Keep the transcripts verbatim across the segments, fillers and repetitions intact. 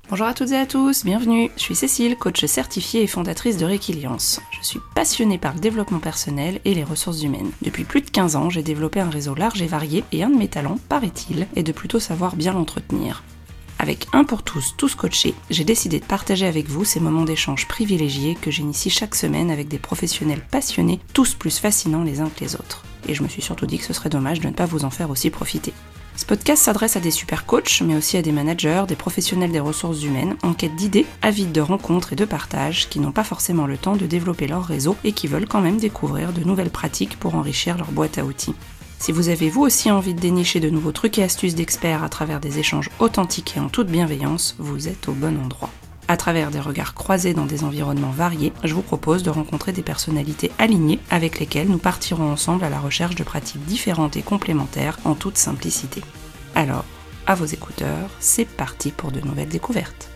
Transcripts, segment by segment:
Bonjour à toutes et à tous, bienvenue. Je suis Cécile, coach certifiée et fondatrice de Réquiliance. Je suis passionnée par le développement personnel et les ressources humaines. Depuis plus de quinze ans, j'ai développé un réseau large et varié et un de mes talents, paraît-il, est de plutôt savoir bien l'entretenir. Avec Un pour tous, tous coachés, j'ai décidé de partager avec vous ces moments d'échange privilégiés que j'initie chaque semaine avec des professionnels passionnés, tous plus fascinants les uns que les autres. Et je me suis surtout dit que ce serait dommage de ne pas vous en faire aussi profiter. Ce podcast s'adresse à des super coachs, mais aussi à des managers, des professionnels des ressources humaines, en quête d'idées, avides de rencontres et de partage, qui n'ont pas forcément le temps de développer leur réseau et qui veulent quand même découvrir de nouvelles pratiques pour enrichir leur boîte à outils. Si vous avez vous aussi envie de dénicher de nouveaux trucs et astuces d'experts à travers des échanges authentiques et en toute bienveillance, vous êtes au bon endroit. À travers des regards croisés dans des environnements variés, je vous propose de rencontrer des personnalités alignées avec lesquelles nous partirons ensemble à la recherche de pratiques différentes et complémentaires en toute simplicité. Alors, à vos écouteurs, c'est parti pour de nouvelles découvertes.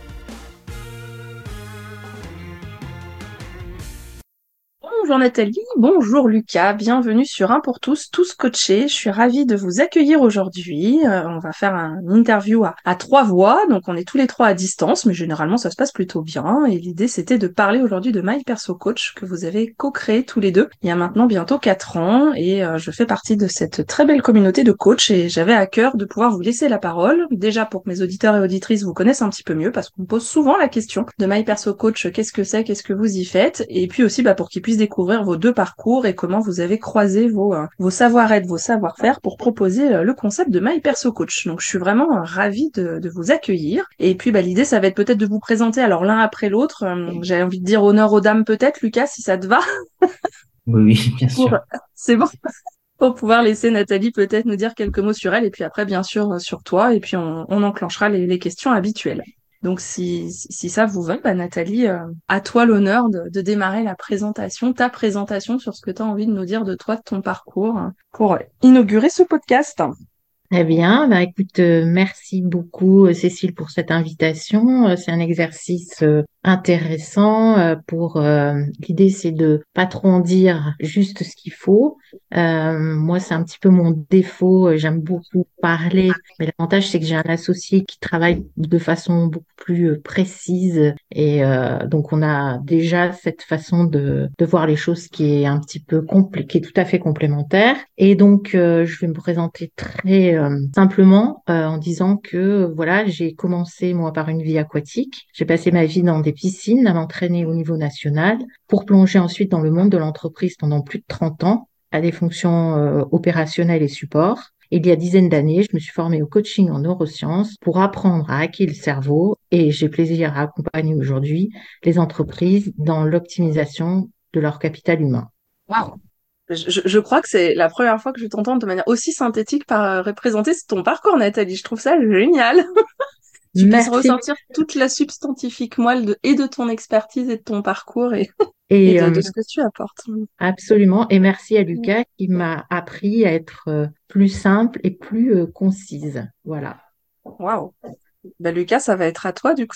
Bonjour Nathalie, bonjour Lucas, bienvenue sur Un pour tous, tous coachés. Je suis ravie de vous accueillir aujourd'hui. Euh, on va faire un- une interview à, à trois voix, donc on est tous les trois à distance, mais généralement ça se passe plutôt bien. Et l'idée c'était de parler aujourd'hui de My Perso Coach que vous avez co-créé tous les deux il y a maintenant bientôt quatre ans. Et euh, je fais partie de cette très belle communauté de coachs et j'avais à cœur de pouvoir vous laisser la parole. Déjà pour que mes auditeurs et auditrices vous connaissent un petit peu mieux, parce qu'on me pose souvent la question de My Perso Coach, qu'est-ce que c'est, qu'est-ce que vous y faites, et puis aussi bah, pour qu'ils puissent découvrir vos deux parcours et comment vous avez croisé vos, euh, vos savoir-être, vos savoir-faire pour proposer euh, le concept de My Perso Coach. Donc je suis vraiment euh, ravie de, de vous accueillir. Et puis bah, l'idée, ça va être peut-être de vous présenter alors l'un après l'autre. Euh, J'avais envie de dire honneur aux dames peut-être, Lucas, si ça te va. Oui, oui, bien Pour... sûr. C'est bon. Pour pouvoir laisser Nathalie peut-être nous dire quelques mots sur elle et puis après bien sûr euh, sur toi et puis on, on enclenchera les, les questions habituelles. Donc si, si si ça vous va, bah Nathalie, euh, à toi l'honneur de, de démarrer la présentation, ta présentation sur ce que tu as envie de nous dire de toi, de ton parcours, hein, pour inaugurer ce podcast. Très bien. Bah, écoute, euh, merci beaucoup, euh, Cécile, pour cette invitation. Euh, c'est un exercice euh, intéressant. Euh, pour euh, l'idée, c'est de pas trop en dire juste ce qu'il faut. Euh, moi, c'est un petit peu mon défaut. Euh, J'aime beaucoup parler, mais l'avantage, c'est que j'ai un associé qui travaille de façon beaucoup plus euh, précise. Et euh, donc, on a déjà cette façon de, de voir les choses qui est un petit peu compl- qui est tout à fait complémentaire. Et donc, euh, je vais me présenter très euh, simplement euh, en disant que voilà, j'ai commencé moi par une vie aquatique. J'ai passé ma vie dans des piscines à m'entraîner au niveau national pour plonger ensuite dans le monde de l'entreprise pendant plus de trente ans à des fonctions euh, opérationnelles et support. Et il y a dizaines d'années, je me suis formée au coaching en neurosciences pour apprendre à hacker le cerveau et j'ai plaisir à accompagner aujourd'hui les entreprises dans l'optimisation de leur capital humain. Waouh. Je, je- je crois que c'est la première fois que je t'entends de manière aussi synthétique par euh, représenter ton parcours, Nathalie. Je trouve ça génial. Tu puisses Merci. ressortir toute la substantifique moelle de, et de ton expertise et de ton parcours et, et Et de, de euh, ce que tu apportes. absolument. Et merci à Lucas qui m'a appris à être euh, plus simple et plus euh, concise. Voilà. Waouh. Ben Lucas, ça va être à toi du coup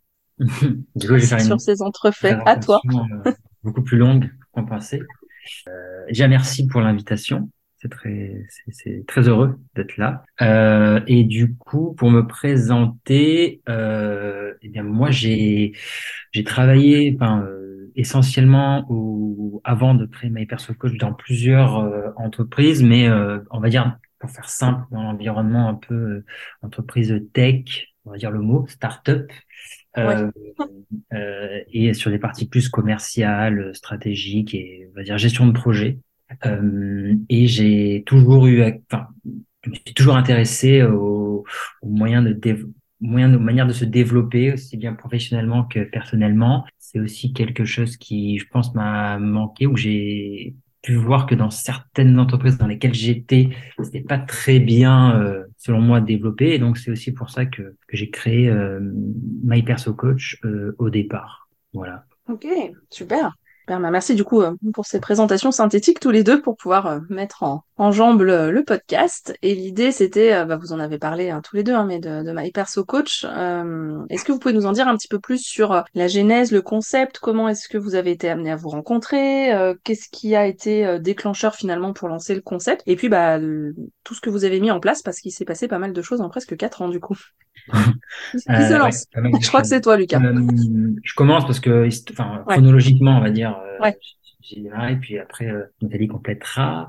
Du coup, je vais faire sur une ces entrefaits. À toi. présentation euh, beaucoup plus longue qu'on pensait. Euh, déjà, merci pour l'invitation. C'est très, c'est c'est très heureux d'être là. Euh, et du coup, pour me présenter, euh, eh bien, moi, j'ai j'ai travaillé, enfin, euh, essentiellement au, avant de créer My Perso Coach dans plusieurs euh, entreprises, mais euh, on va dire, pour faire simple, dans l'environnement un peu euh, entreprise tech, on va dire le mot, start-up. Ouais. Euh, euh, et sur des parties plus commerciales, stratégiques et on va dire gestion de projet. Euh, et j'ai toujours eu, enfin, je me suis toujours intéressé aux, aux moyens de dév- moyens de manière de se développer aussi bien professionnellement que personnellement. C'est aussi quelque chose qui, je pense, m'a manqué où j'ai pu voir que dans certaines entreprises dans lesquelles j'étais, c'était pas très bien, euh, selon moi, développé. Et donc, c'est aussi pour ça que, que j'ai créé euh, My Perso Coach euh, au départ. Voilà. Ok, super. Super, bah, merci du coup euh, pour ces présentations synthétiques tous les deux pour pouvoir euh, mettre en, en jambe le, le podcast. Et l'idée c'était, euh, bah, vous en avez parlé hein, tous les deux, hein, mais de, de My Perso Coach. Euh, est-ce que vous pouvez nous en dire un petit peu plus sur euh, la genèse, le concept, comment est-ce que vous avez été amené à vous rencontrer, euh, qu'est-ce qui a été euh, déclencheur finalement pour lancer le concept, et puis bah le- tout ce que vous avez mis en place parce qu'il s'est passé pas mal de choses en presque quatre ans du coup. Qui se Euh, ouais, lance? pas mal de Je crois que choses. c'est toi, Lucas. Euh, je commence parce que, hist- enfin, Ouais, chronologiquement, on va dire, euh, ouais. j'ai démarré, puis après, euh, Nathalie complétera.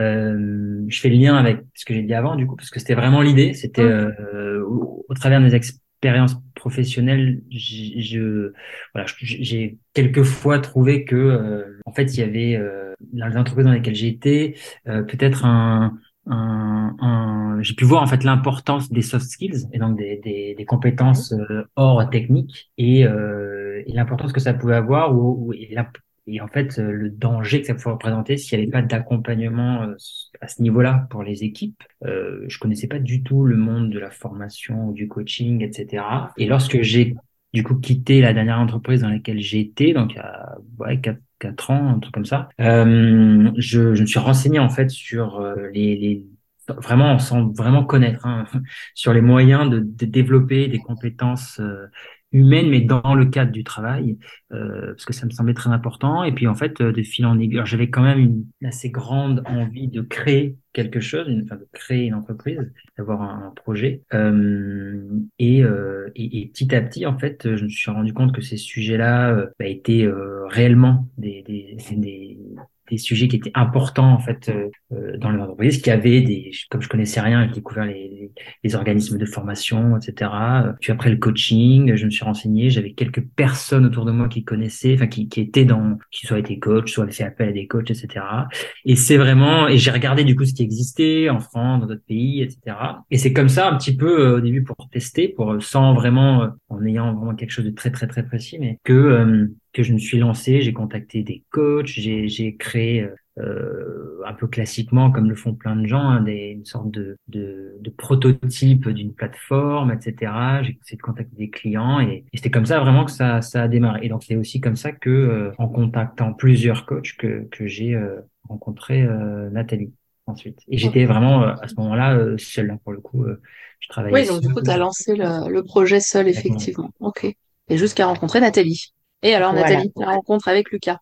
Euh, je fais le lien avec ce que j'ai dit avant, du coup, parce que c'était vraiment l'idée. C'était Mm. euh, au, au travers de mes expériences professionnelles, j'ai, je, voilà, je- j'ai quelquefois trouvé que, euh, en fait, il y avait euh, dans les entreprises dans lesquelles j'ai été, euh, peut-être un un, un- j'ai pu voir en fait l'importance des soft skills et donc des, des, des Ouais. compétences euh, hors technique et, euh, et l'importance que ça pouvait avoir ou, ou- et, l'imp- et en fait euh, le danger que ça pouvait représenter s'il n'y avait pas d'accompagnement euh, à ce niveau-là pour les équipes. Euh, je connaissais pas du tout le monde de la formation ou du coaching, et cetera. Et lorsque j'ai du coup quitté la dernière entreprise dans laquelle j'ai été, donc il y a ouais, quatre, quatre ans, un truc comme ça, euh, je, je me suis renseigné en fait sur euh, les, les vraiment sans vraiment connaître hein, sur les moyens de, de développer des compétences euh, humaines, mais dans le cadre du travail, euh, parce que ça me semblait très important. Et puis en fait, euh, de fil en aiguille, alors, j'avais quand même une assez grande envie de créer quelque chose, une, enfin, de créer une entreprise, d'avoir un, un projet. Euh, et, euh, et, et petit à petit, en fait, je me suis rendu compte que ces sujets-là euh, bah, étaient euh, réellement des, des, des, des sujets qui étaient importants en fait euh, euh, dans les entreprises, qui avaient des, comme je connaissais rien, j'ai découvert les, les, les organismes de formation, et cetera. Puis après le coaching, je me suis renseigné, j'avais quelques personnes autour de moi qui connaissaient, enfin qui, qui étaient dans, qui soit étaient coachs, soit avaient fait appel à des coachs, et cetera. Et c'est vraiment, et j'ai regardé du coup ce qui existait en France, dans d'autres pays, et cetera. Et c'est comme ça un petit peu euh, au début pour tester, pour euh, sans vraiment, euh, en ayant vraiment quelque chose de très très très précis, mais que euh, que je me suis lancé, j'ai contacté des coachs, j'ai j'ai créé euh, euh, un peu classiquement, comme le font plein de gens, hein, des, une sorte de, de, de prototype d'une plateforme, et cetera. J'ai essayé de contacter des clients et, et c'était comme ça vraiment que ça, ça a démarré. Et donc c'est aussi comme ça que, euh, en contactant plusieurs coachs, que, que j'ai euh, rencontré euh, Nathalie ensuite. Et Ok. j'étais vraiment euh, à ce moment-là euh, seul, hein, pour le coup, euh, je travaillais Oui, donc seul. du coup, tu as lancé le, le projet seul, Exactement. effectivement. Ok. Et jusqu'à rencontrer Nathalie. Et alors, Voilà. Nathalie, la rencontre avec Lucas.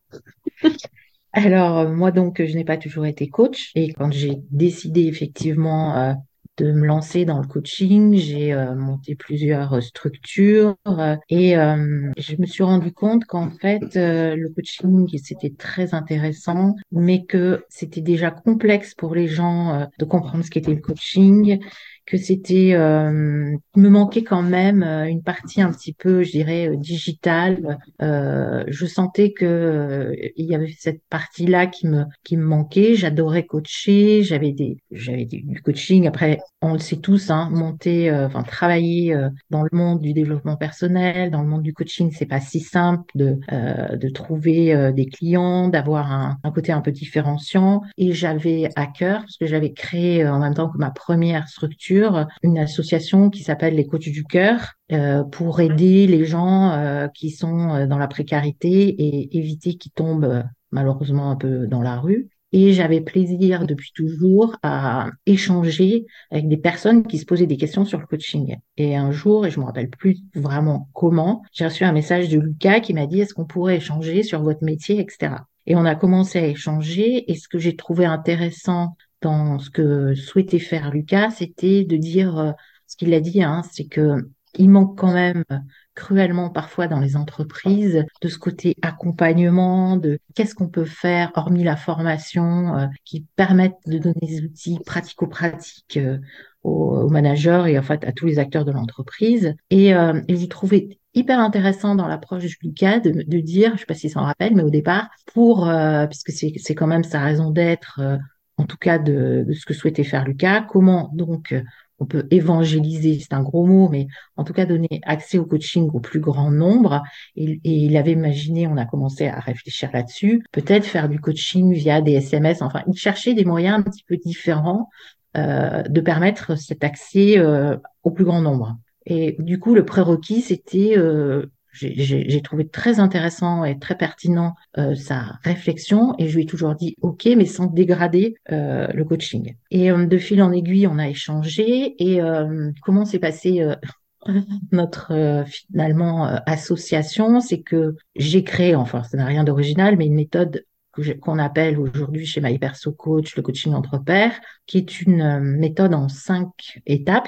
Alors, euh, moi, donc, je n'ai pas toujours été coach. Et quand j'ai décidé effectivement euh, de me lancer dans le coaching, j'ai euh, monté plusieurs euh, structures euh, et euh, je me suis rendu compte qu'en fait, euh, le coaching, c'était très intéressant, mais que c'était déjà complexe pour les gens euh, de comprendre ce qu'était le coaching, que c'était, euh, il me manquait quand même euh, une partie un petit peu, je dirais, euh, digitale. Euh, je sentais que euh, il y avait cette partie-là qui me qui me manquait. J'adorais coacher. J'avais des j'avais des- du coaching. Après, on le sait tous, hein, monter, euh, enfin travailler euh, dans le monde du développement personnel, dans le monde du coaching, c'est pas si simple de euh, de trouver euh, des clients, d'avoir un, un côté un peu différenciant. Et j'avais à cœur, parce que j'avais créé euh, en même temps que ma première structure, une association qui s'appelle les Coachs du Cœur euh, pour aider les gens euh, qui sont euh, dans la précarité et éviter qu'ils tombent euh, malheureusement un peu dans la rue. Et j'avais plaisir depuis toujours à échanger avec des personnes qui se posaient des questions sur le coaching. Et un jour, et je me rappelle plus vraiment comment, j'ai reçu un message de Lucas qui m'a dit, est-ce qu'on pourrait échanger sur votre métier, et cetera. Et on a commencé à échanger. Et ce que j'ai trouvé intéressant dans ce que souhaitait faire Lucas, c'était de dire, euh, ce qu'il a dit, hein, c'est que il manque quand même cruellement parfois dans les entreprises de ce côté accompagnement, de qu'est-ce qu'on peut faire hormis la formation euh, qui permettent de donner des outils pratico-pratiques euh, aux, aux managers et en fait à tous les acteurs de l'entreprise. Et, euh, et j'ai trouvé hyper intéressant dans l'approche du Lucas de, de dire, je sais pas s'il s'en rappelle, mais au départ, pour euh, puisque c'est c'est quand même sa raison d'être, euh, en tout cas de, de ce que souhaitait faire Lucas, comment donc euh, on peut évangéliser, c'est un gros mot, mais en tout cas donner accès au coaching au plus grand nombre. Et, et il avait imaginé, on a commencé à réfléchir là-dessus, peut-être faire du coaching via des S M S, enfin, il cherchait des moyens un petit peu différents euh, de permettre cet accès euh, au plus grand nombre. Et du coup, le prérequis, c'était, euh, j'ai j'ai- j'ai trouvé très intéressant et très pertinent euh, sa réflexion et je lui ai toujours dit OK, mais sans dégrader euh, le coaching. Et euh, de fil en aiguille, on a échangé et euh, comment s'est passé euh, notre euh, finalement euh, association, c'est que j'ai créé, enfin ça n'a rien d'original, mais une méthode que j'ai- qu'on appelle aujourd'hui chez My Perso Coach le coaching entre pairs, qui est une euh, méthode en cinq étapes qui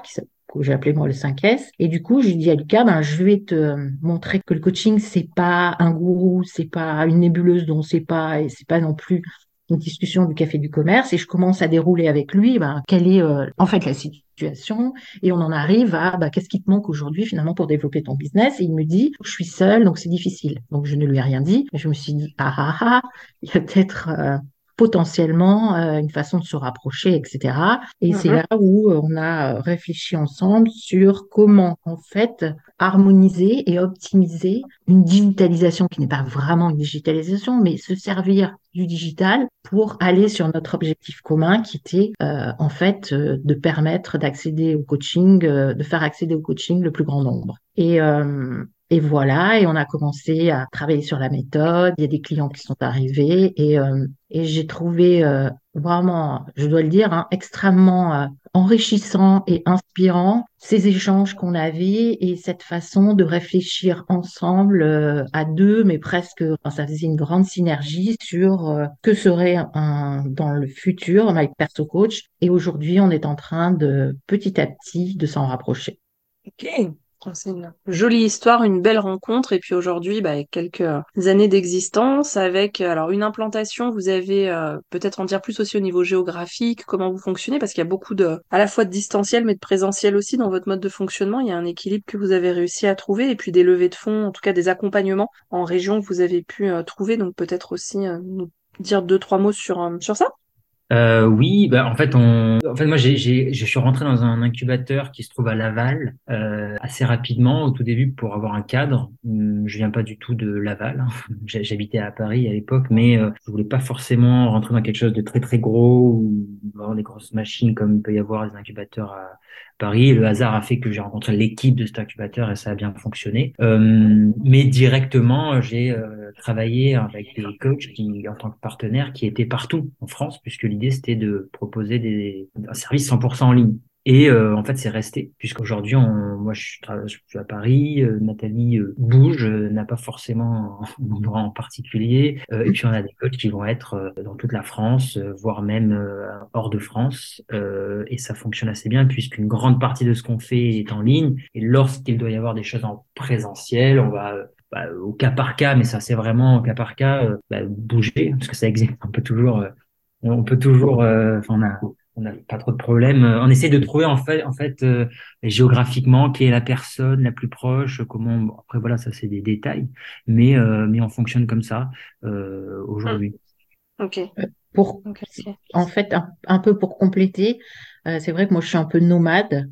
que j'ai appelé moi le cinq S. Et du coup, j'ai dit à Lucas, ben, je vais te montrer que le coaching, c'est pas un gourou, c'est pas une nébuleuse dont on sait pas, et c'est pas non plus une discussion du café du commerce. Et je commence à dérouler avec lui, ben, quelle est euh, en fait la situation. Et on en arrive à, ben, qu'est-ce qui te manque aujourd'hui finalement pour développer ton business? Et il me dit, je suis seule, donc c'est difficile. Donc je ne lui ai rien dit. Mais je me suis dit, ah ah ah, il y a peut-être euh, potentiellement euh, une façon de se rapprocher, et cetera. Et c'est Mhm. là où euh, on a réfléchi ensemble sur comment, en fait, harmoniser et optimiser une digitalisation qui n'est pas vraiment une digitalisation, mais se servir du digital pour aller sur notre objectif commun qui était, euh, en fait, euh, de permettre d'accéder au coaching, euh, de faire accéder au coaching le plus grand nombre. Et, euh, et voilà, et on a commencé à travailler sur la méthode. Il y a des clients qui sont arrivés et, euh, et j'ai trouvé euh, vraiment, je dois le dire, hein, extrêmement euh, enrichissant et inspirant ces échanges qu'on avait et cette façon de réfléchir ensemble euh, à deux, mais presque, enfin, ça faisait une grande synergie sur euh, que serait un, dans le futur My Perso Coach. Et aujourd'hui, on est en train de petit à petit de s'en rapprocher. Ok. Oh, c'est une jolie histoire, une belle rencontre. Et puis aujourd'hui, bah, avec quelques euh, années d'existence, avec euh, alors une implantation, vous avez euh, peut-être en dire plus aussi au niveau géographique, comment vous fonctionnez, parce qu'il y a beaucoup de, à la fois de distanciel, mais de présentiel aussi dans votre mode de fonctionnement. Il y a un équilibre que vous avez réussi à trouver, et puis des levées de fonds, en tout cas des accompagnements en région que vous avez pu euh, trouver. Donc peut-être aussi euh, nous dire deux, trois mots sur, euh, sur ça. Euh, oui, bah, en fait, on, en fait, moi, j'ai, j'ai, je suis rentré dans un incubateur qui se trouve à Laval euh, assez rapidement au tout début pour avoir un cadre. Hum, Je viens pas du tout de Laval, hein. J'ai- J'habitais à Paris à l'époque, mais euh, je voulais pas forcément rentrer dans quelque chose de très très gros ou avoir des grosses machines comme il peut y avoir des incubateurs à Paris. Le hasard a fait que j'ai rencontré l'équipe de cet incubateur et ça a bien fonctionné. Euh, mais directement, j'ai euh, travaillé avec des coachs qui, en tant que partenaires, qui étaient partout en France, puisque l'idée c'était de proposer des, un service cent pour cent en ligne. Et euh, en fait, c'est resté, puisqu'aujourd'hui, on, moi, je suis, tra- je suis à Paris, euh, Nathalie euh, bouge, euh, n'a pas forcément un endroit en particulier, euh, et puis on a des coachs qui vont être euh, dans toute la France, euh, voire même euh, hors de France, euh, et ça fonctionne assez bien, puisqu'une grande partie de ce qu'on fait est en ligne, et lorsqu'il doit y avoir des choses en présentiel, on va euh, bah, au cas par cas, mais ça c'est vraiment au cas par cas, euh, bah, bouger, parce que ça existe, on peut toujours, euh, on peut toujours, euh, enfin, on a on n'a pas trop de problèmes. Euh, On essaie de trouver en fait, en fait, euh, géographiquement, qui est la personne la plus proche, comment. Bon, après voilà, ça c'est des détails, mais euh, mais on fonctionne comme ça euh, Hmm. aujourd'hui. Ok, Pour, ok, ok. en fait, un, un peu pour compléter, euh, c'est vrai que moi je suis un peu nomade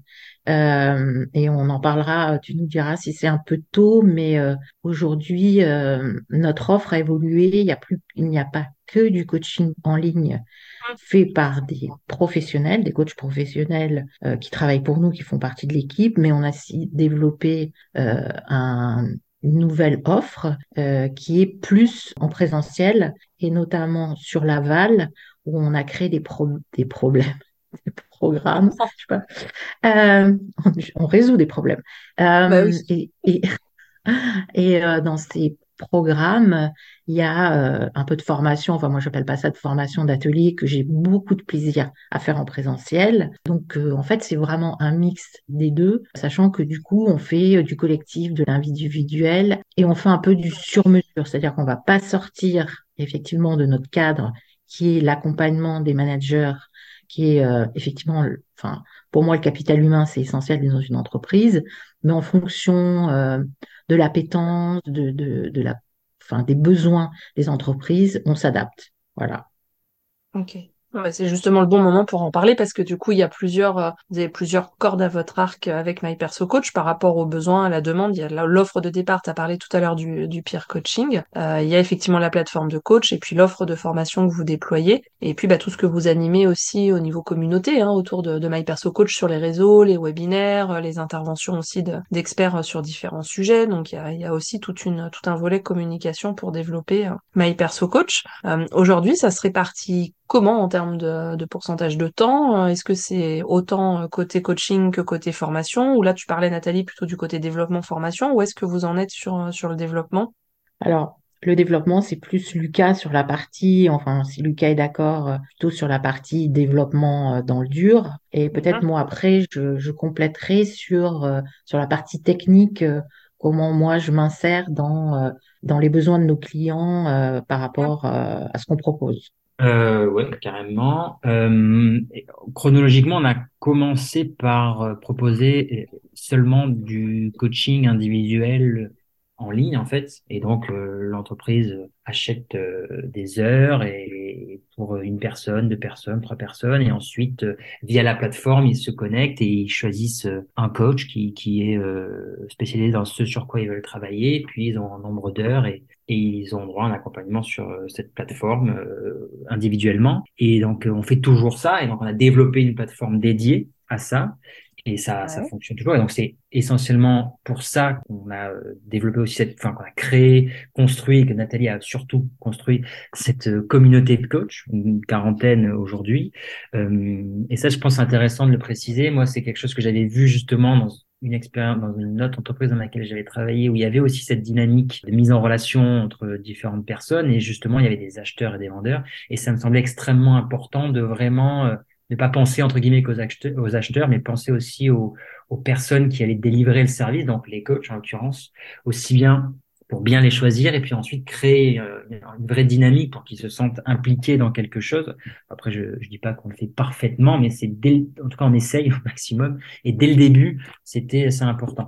euh, et on en parlera, tu nous diras si c'est un peu tôt, mais euh, aujourd'hui euh, notre offre a évolué, il y a plus, il n'y a pas que du coaching en ligne fait par des professionnels, des coachs professionnels euh, qui travaillent pour nous, qui font partie de l'équipe, mais on a aussi développé euh, un, une nouvelle offre euh, qui est plus en présentiel et notamment sur Laval où on a créé des, pro- des problèmes, des programmes, je sais pas, euh, on, on résout des problèmes. Bah oui. Euh, et, et et euh, dans ces programmes, il y a euh, un peu de formation, enfin moi j'appelle pas ça de formation d'atelier, que j'ai beaucoup de plaisir à faire en présentiel. Donc euh, en fait c'est vraiment un mix des deux, sachant que du coup on fait euh, du collectif, de l'individuel et on fait un peu du sur-mesure, c'est-à-dire qu'on va pas sortir effectivement de notre cadre qui est l'accompagnement des managers, qui est euh, effectivement, le- enfin pour moi le capital humain c'est essentiel dans une entreprise, mais en fonction euh, de l'appétence, de, de, de la, enfin, des besoins des entreprises, on s'adapte. Voilà. Ok. Ouais, c'est justement le bon moment pour en parler parce que du coup, il y a plusieurs, euh, vous avez plusieurs cordes à votre arc euh, avec My Perso Coach par rapport aux besoins, à la demande. Il y a la- l'offre de départ, tu as parlé tout à l'heure du, du peer coaching. Euh, il y a effectivement la plateforme de coach et puis l'offre de formation que vous déployez. Et puis bah, tout ce que vous animez aussi au niveau communauté, hein, autour de, de My Perso Coach sur les réseaux, les webinaires, euh, les interventions aussi de- d'experts euh, sur différents sujets. Donc il y a, il y a aussi toute une, tout un volet communication pour développer euh, My Perso Coach. Euh, aujourd'hui, ça se répartit comment en termes de, de pourcentage de temps? Euh, Est-ce que c'est autant euh, côté coaching que côté formation? Ou là, tu parlais, Nathalie, plutôt du côté développement-formation? Ou est-ce que vous en êtes sur, euh, sur le développement? Alors, le développement, c'est plus Lucas sur la partie, enfin, si Lucas est d'accord, euh, plutôt sur la partie développement euh, dans le dur. Et peut-être Mhm. moi, après, je, je compléterai sur, euh, sur la partie technique, euh, comment moi, je m'insère dans, euh, dans les besoins de nos clients euh, par rapport euh, à ce qu'on propose. Euh, ouais, carrément. Euh, et chronologiquement, on a commencé par euh, proposer euh, seulement du coaching individuel en ligne, en fait. Et donc, euh, l'entreprise achète euh, des heures et pour une personne, deux personnes, trois personnes. Et ensuite, euh, via la plateforme, ils se connectent et ils choisissent euh, un coach qui, qui est euh, spécialisé dans ce sur quoi ils veulent travailler. Puis, ils ont un nombre d'heures et et ils ont droit à un accompagnement sur euh, cette plateforme euh, individuellement. Et donc, euh, on fait toujours ça. Et donc, on a développé une plateforme dédiée à ça. Et ça, ça Ouais. fonctionne toujours. Et donc, c'est essentiellement pour ça qu'on a euh, développé aussi cette, enfin, qu'on a créé, construit, que Nathalie a surtout construit cette euh, communauté de coachs, une quarantaine aujourd'hui. Euh, et ça, je pense, c'est intéressant de le préciser. Moi, c'est quelque chose que j'avais vu justement dans une expérience dans une autre entreprise dans laquelle j'avais travaillé où il y avait aussi cette dynamique de mise en relation entre différentes personnes et justement il y avait des acheteurs et des vendeurs et ça me semblait extrêmement important de vraiment euh, ne pas penser entre guillemets qu'aux acheteurs, aux acheteurs mais penser aussi aux, aux personnes qui allaient délivrer le service, donc les coachs en l'occurrence, aussi bien pour bien les choisir et puis ensuite créer euh, une vraie dynamique pour qu'ils se sentent impliqués dans quelque chose. Après, je je dis pas qu'on le fait parfaitement, mais c'est dès, en tout cas on essaye au maximum et dès le début c'était assez important.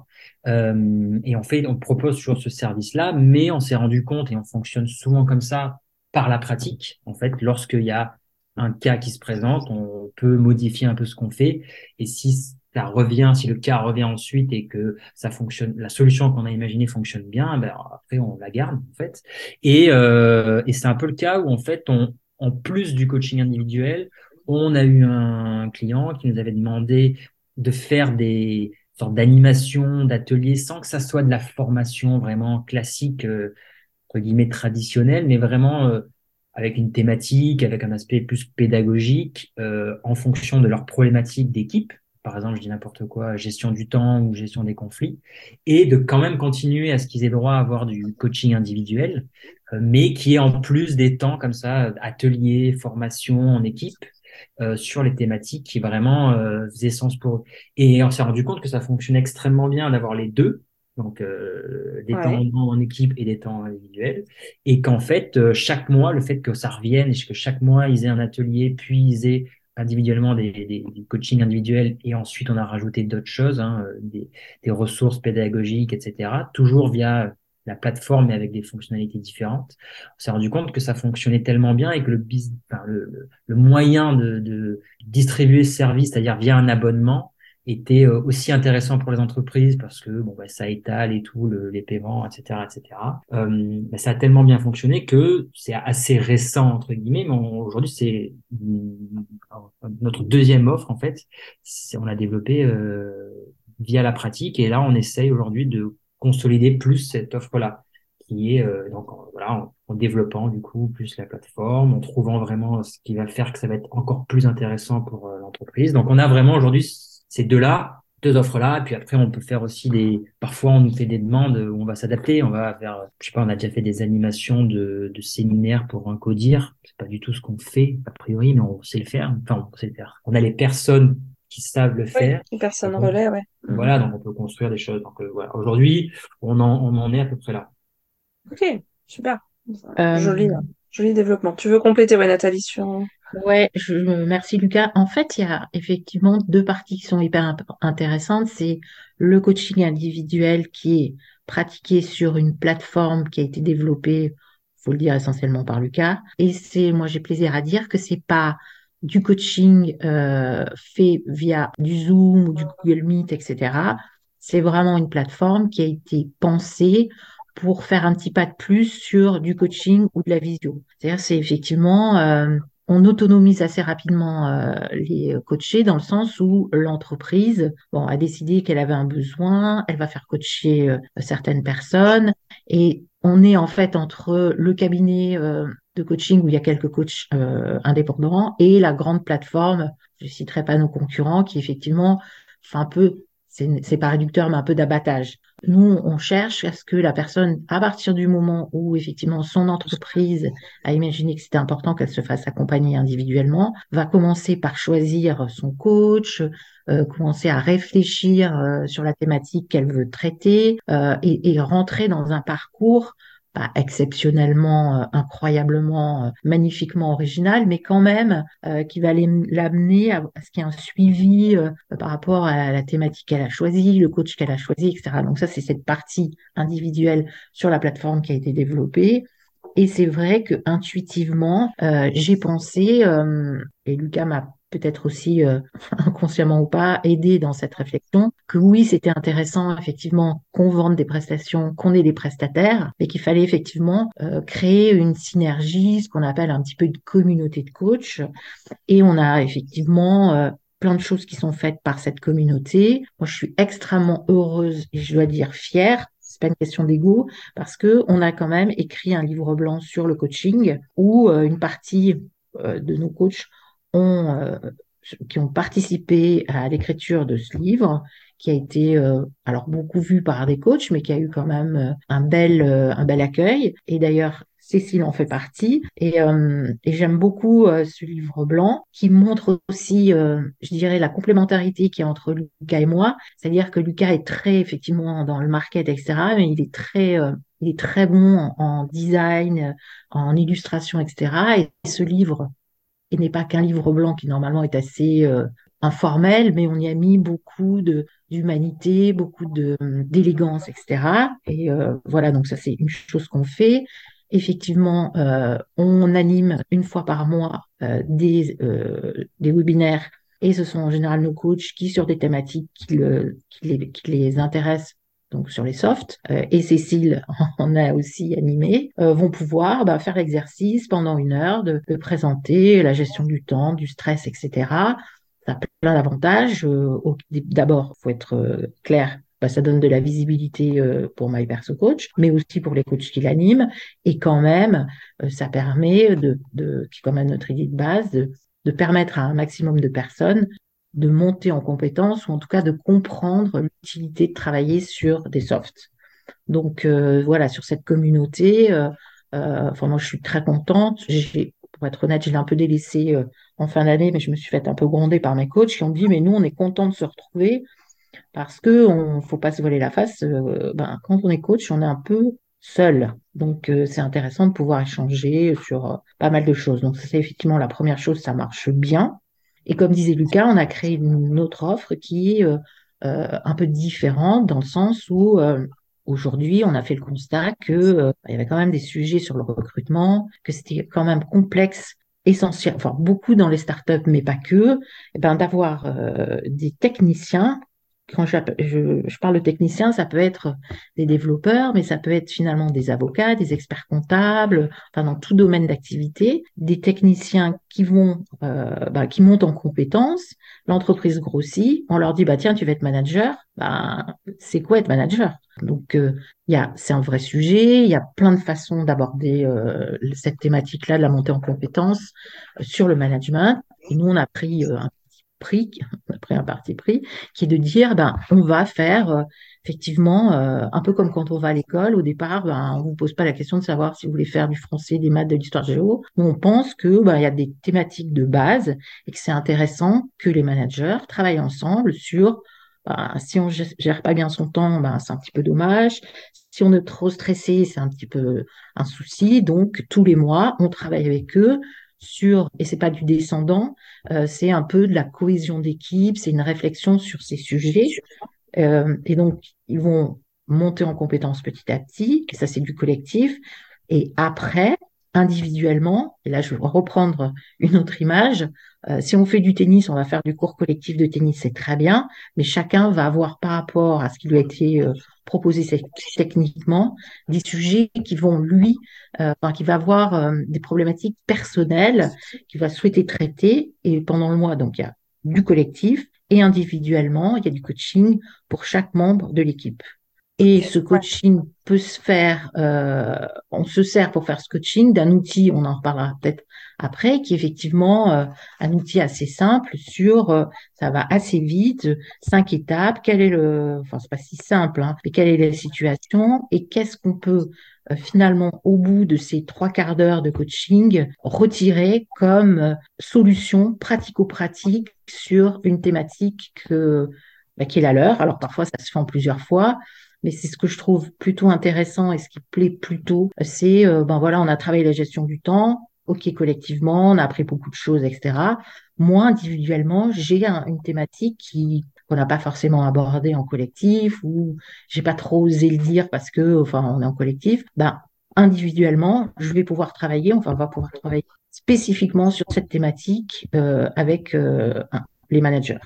Euh, et on fait, on propose toujours ce service-là, mais on s'est rendu compte et on fonctionne souvent comme ça par la pratique. En fait, lorsqu'il y a un cas qui se présente, on peut modifier un peu ce qu'on fait. Et si ça revient, si le cas revient ensuite et que ça fonctionne, la solution qu'on a imaginée fonctionne bien, ben après on la garde en fait. Et, euh, et c'est un peu le cas où en fait, on, en plus du coaching individuel, on a eu un client qui nous avait demandé de faire des sortes d'animations, d'ateliers, sans que ça soit de la formation vraiment classique, euh, entre guillemets traditionnelle, mais vraiment euh, avec une thématique, avec un aspect plus pédagogique, euh, en fonction de leurs problématiques d'équipe. Par exemple, je dis n'importe quoi, gestion du temps ou gestion des conflits, et de quand même continuer à ce qu'ils aient droit à avoir du coaching individuel, euh, mais qui est en plus des temps comme ça, ateliers, formation en équipe, euh, sur les thématiques qui vraiment euh, faisaient sens pour eux. Et on s'est rendu compte que ça fonctionne extrêmement bien d'avoir les deux, donc euh, des temps Ouais. en équipe et des temps individuels, et qu'en fait, euh, chaque mois, le fait que ça revienne, et que chaque mois, ils aient un atelier, puis ils aient individuellement des, des, des coachings individuels, et ensuite on a rajouté d'autres choses, hein, euh, des, des ressources pédagogiques, et cetera, toujours via la plateforme, mais avec des fonctionnalités différentes. On s'est rendu compte que ça fonctionnait tellement bien et que le, bus- enfin, le, le, le moyen de, de distribuer ce service, c'est-à-dire via un abonnement, était euh, aussi intéressant pour les entreprises parce que bon bah, ça étale et tout le, les paiements, et cetera, et cetera. Euh, bah, ça a tellement bien fonctionné que c'est assez récent entre guillemets, mais on- aujourd'hui c'est mm, notre deuxième offre en fait. C'est, on l'a développé euh, via la pratique et là on essaye aujourd'hui de consolider plus cette offre-là qui est euh, donc en, voilà en, en développant du coup plus la plateforme, en trouvant vraiment ce qui va faire que ça va être encore plus intéressant pour euh, l'entreprise. Donc on a vraiment aujourd'hui ces deux-là, deux offres-là, et puis après on peut faire aussi des, parfois on nous fait des demandes où on va s'adapter, on va faire, je sais pas, on a déjà fait des animations de, de séminaires pour un codir, c'est pas du tout ce qu'on fait a priori, mais on sait le faire, enfin on sait le faire. On a les personnes qui savent le Oui, faire. une Et personne donc, relais, ouais. Mhm. voilà, donc on peut construire des choses. Donc euh, voilà, aujourd'hui, on en, on en est à peu près là. Ok, super. Joli, Euh, hein. Joli développement. Tu veux compléter, ouais, Nathalie, sur... Ouais, je, merci Lucas. En fait, il y a effectivement deux parties qui sont hyper imp- intéressantes. C'est le coaching individuel qui est pratiqué sur une plateforme qui a été développée, faut le dire essentiellement par Lucas. Et c'est, moi, j'ai plaisir à dire que c'est pas du coaching euh, fait via du Zoom ou du Google Meet, et cetera. C'est vraiment une plateforme qui a été pensée pour faire un petit pas de plus sur du coaching ou de la visio. C'est-à-dire, c'est effectivement euh, on autonomise assez rapidement euh, les coachés dans le sens où l'entreprise bon, a décidé qu'elle avait un besoin, elle va faire coacher euh, certaines personnes et on est en fait entre le cabinet euh, de coaching où il y a quelques coachs euh, indépendants et la grande plateforme, je ne citerai pas nos concurrents, qui effectivement fait un peu, c'est c'est pas réducteur, mais un peu d'abattage. Nous, on cherche à ce que la personne, à partir du moment où effectivement son entreprise a imaginé que c'était important qu'elle se fasse accompagner individuellement, va commencer par choisir son coach, euh, commencer à réfléchir euh, sur la thématique qu'elle veut traiter euh, et, et rentrer dans un parcours pas exceptionnellement, euh, incroyablement, euh, magnifiquement original, mais quand même euh, qui va l'amener à, à ce qu'il y ait un suivi euh, par rapport à la thématique qu'elle a choisie, le coach qu'elle a choisi, et cetera. Donc ça, c'est cette partie individuelle sur la plateforme qui a été développée. Et c'est vrai que intuitivement, euh, j'ai pensé, euh, et Lucas m'a peut-être aussi, euh, inconsciemment ou pas, aidé dans cette réflexion, que oui, c'était intéressant effectivement qu'on vende des prestations, qu'on ait des prestataires, mais qu'il fallait effectivement euh, créer une synergie, ce qu'on appelle un petit peu une communauté de coachs. Et on a effectivement euh, plein de choses qui sont faites par cette communauté. Moi, je suis extrêmement heureuse et je dois dire fière. C'est pas une question d'ego parce que on a quand même écrit un livre blanc sur le coaching où euh, une partie euh, de nos coachs ont euh, qui ont participé à l'écriture de ce livre qui a été euh, alors beaucoup vu par des coachs mais qui a eu quand même euh, un bel euh, un bel accueil et d'ailleurs Cécile en fait partie et, euh, et j'aime beaucoup euh, ce livre blanc qui montre aussi, euh, je dirais, la complémentarité qu'il y a entre Lucas et moi. C'est-à-dire que Lucas est très effectivement dans le market, et cetera. Mais il est très, euh, il est très bon en, en design, en illustration, et cetera. Et ce livre, il n'est pas qu'un livre blanc qui normalement est assez euh, informel, mais on y a mis beaucoup de d'humanité, beaucoup de d'élégance, et cetera. Et euh, voilà, donc ça c'est une chose qu'on fait. Effectivement, euh, on anime une fois par mois euh, des euh, des webinaires et ce sont en général nos coachs qui sur des thématiques qui, le, qui, les, qui les intéressent donc sur les softs, euh, et Cécile en a aussi animé, euh, vont pouvoir bah, faire l'exercice pendant une heure de, de présenter la gestion du temps, du stress, et cetera. Ça a plein d'avantages. Euh, D'abord, il faut être euh, clair, bah, ça donne de la visibilité euh, pour My Perso Coach, mais aussi pour les coachs qui l'animent. Et quand même, euh, ça permet de, de, qui est quand même notre idée de base, de, de permettre à un maximum de personnes de monter en compétence ou en tout cas de comprendre l'utilité de travailler sur des softs. Donc euh, voilà, sur cette communauté, euh, euh, enfin moi je suis très contente. J'ai, pour être honnête, je l'ai un peu délaissé euh, en fin d'année, mais je me suis fait un peu gronder par mes coachs qui ont dit mais nous on est content de se retrouver parce que on faut pas se voiler la face. Euh, ben, quand on est coach, on est un peu seul. Donc euh, c'est intéressant de pouvoir échanger sur euh, pas mal de choses. Donc ça, c'est effectivement la première chose, ça marche bien. Et comme disait Lucas, on a créé une autre offre qui est euh, euh, un peu différente dans le sens où euh, aujourd'hui, on a fait le constat que euh, il y avait quand même des sujets sur le recrutement, que c'était quand même complexe, essentiel, enfin beaucoup dans les startups, mais pas que, eh ben, d'avoir euh, des techniciens. Quand je, je, je parle de techniciens, ça peut être des développeurs, mais ça peut être finalement des avocats, des experts comptables, enfin dans tout domaine d'activité, des techniciens qui vont, euh, bah, qui montent en compétences. L'entreprise grossit, on leur dit bah tiens tu vas être manager, bah c'est quoi être manager? Donc euh, il y a, c'est un vrai sujet, il y a plein de façons d'aborder euh, cette thématique-là de la montée en compétences euh, sur le management. Et nous on a pris euh, un prix, on a pris un parti pris, qui est de dire, ben, on va faire euh, effectivement euh, un peu comme quand on va à l'école. Au départ, ben, on vous pose pas la question de savoir si vous voulez faire du français, des maths, de l'histoire géo. Mais on pense que ben, il y a des thématiques de base et que c'est intéressant que les managers travaillent ensemble sur ben, si on gère pas bien son temps, ben, c'est un petit peu dommage. Si on est trop stressé, c'est un petit peu un souci. Donc, tous les mois, on travaille avec eux sur, et c'est pas du descendant, euh, c'est un peu de la cohésion d'équipe, c'est une réflexion sur ces sujets. Euh, et donc, ils vont monter en compétences petit à petit, et ça, c'est du collectif. Et après, individuellement, et là, je vais reprendre une autre image. Euh, si on fait du tennis, on va faire du cours collectif de tennis, c'est très bien, mais chacun va avoir par rapport à ce qui lui a été euh, proposé techniquement des sujets qui vont lui, euh, enfin, qui va avoir euh, des problématiques personnelles qu'il va souhaiter traiter. Et pendant le mois, donc il y a du collectif et individuellement, il y a du coaching pour chaque membre de l'équipe. Et ce coaching peut se faire, euh, on se sert pour faire ce coaching d'un outil, on en reparlera peut-être après, qui est effectivement euh, un outil assez simple sur, euh, ça va assez vite, cinq étapes, quel est le, enfin c'est pas si simple, hein, mais quelle est la situation et qu'est-ce qu'on peut euh, finalement au bout de ces trois quarts d'heure de coaching retirer comme euh, solution pratico-pratique sur une thématique que, bah, qui est la leur. Alors parfois ça se fait en plusieurs fois. Mais c'est ce que je trouve plutôt intéressant et ce qui plaît plutôt, c'est, euh, ben voilà, on a travaillé la gestion du temps, ok, collectivement, on a appris beaucoup de choses, et cetera. Moi, individuellement, j'ai un- une thématique qui qu'on n'a pas forcément abordée en collectif ou j'ai pas trop osé le dire parce que, enfin, on est en collectif. Ben, individuellement, je vais pouvoir travailler, enfin, on va pouvoir travailler spécifiquement sur cette thématique euh, avec euh, un- les managers.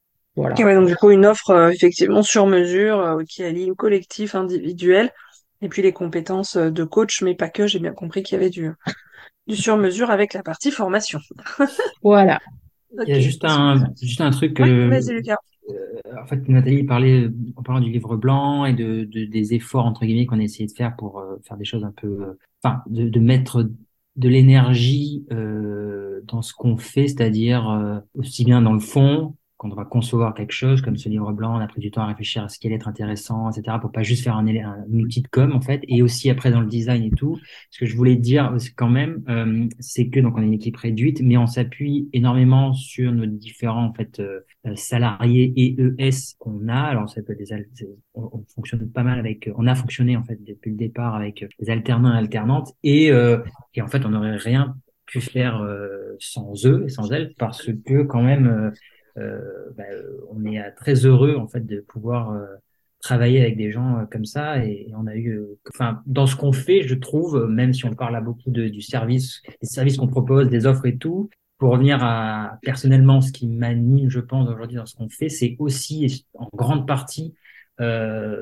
Et Voilà. ouais, donc du coup, une offre euh, effectivement sur mesure euh, qui allie collectif, individuel, et puis les compétences euh, de coach, mais pas que, j'ai bien compris qu'il y avait du, du sur mesure avec la partie formation. Voilà. Il y a Ok, juste un, juste un truc, ouais, euh, vas-y Lucas. en fait, Nathalie parlait, en parlant du livre blanc et de, de- des efforts, entre guillemets, qu'on a essayé de faire pour euh, faire des choses un peu, euh, enfin, de, de mettre de l'énergie euh, dans ce qu'on fait, c'est-à-dire euh, aussi bien dans le fond, quand on va concevoir quelque chose, comme ce livre blanc, on a pris du temps à réfléchir à ce qui allait être intéressant, et cetera, pour pas juste faire un, élé- un outil de com, en fait, et aussi après dans le design et tout. Ce que je voulais dire c'est quand même, euh, c'est que donc on est une équipe réduite, mais on s'appuie énormément sur nos différents en fait euh, euh, salariés et E S qu'on a. Alors ça peut être des al- c'est- on, on fonctionne pas mal avec, on a fonctionné en fait depuis le départ avec euh, des alternants et alternantes et euh, et en fait on n'aurait rien pu faire euh, sans eux et sans elles parce que quand même euh, euh, bah, euh, on est euh, très heureux en fait de pouvoir euh, travailler avec des gens euh, comme ça et, et on a eu euh, enfin dans ce qu'on fait je trouve euh, même si on parle à beaucoup de, du service des services qu'on propose des offres et tout pour revenir à personnellement ce qui m'anime je pense aujourd'hui dans ce qu'on fait c'est aussi en grande partie euh,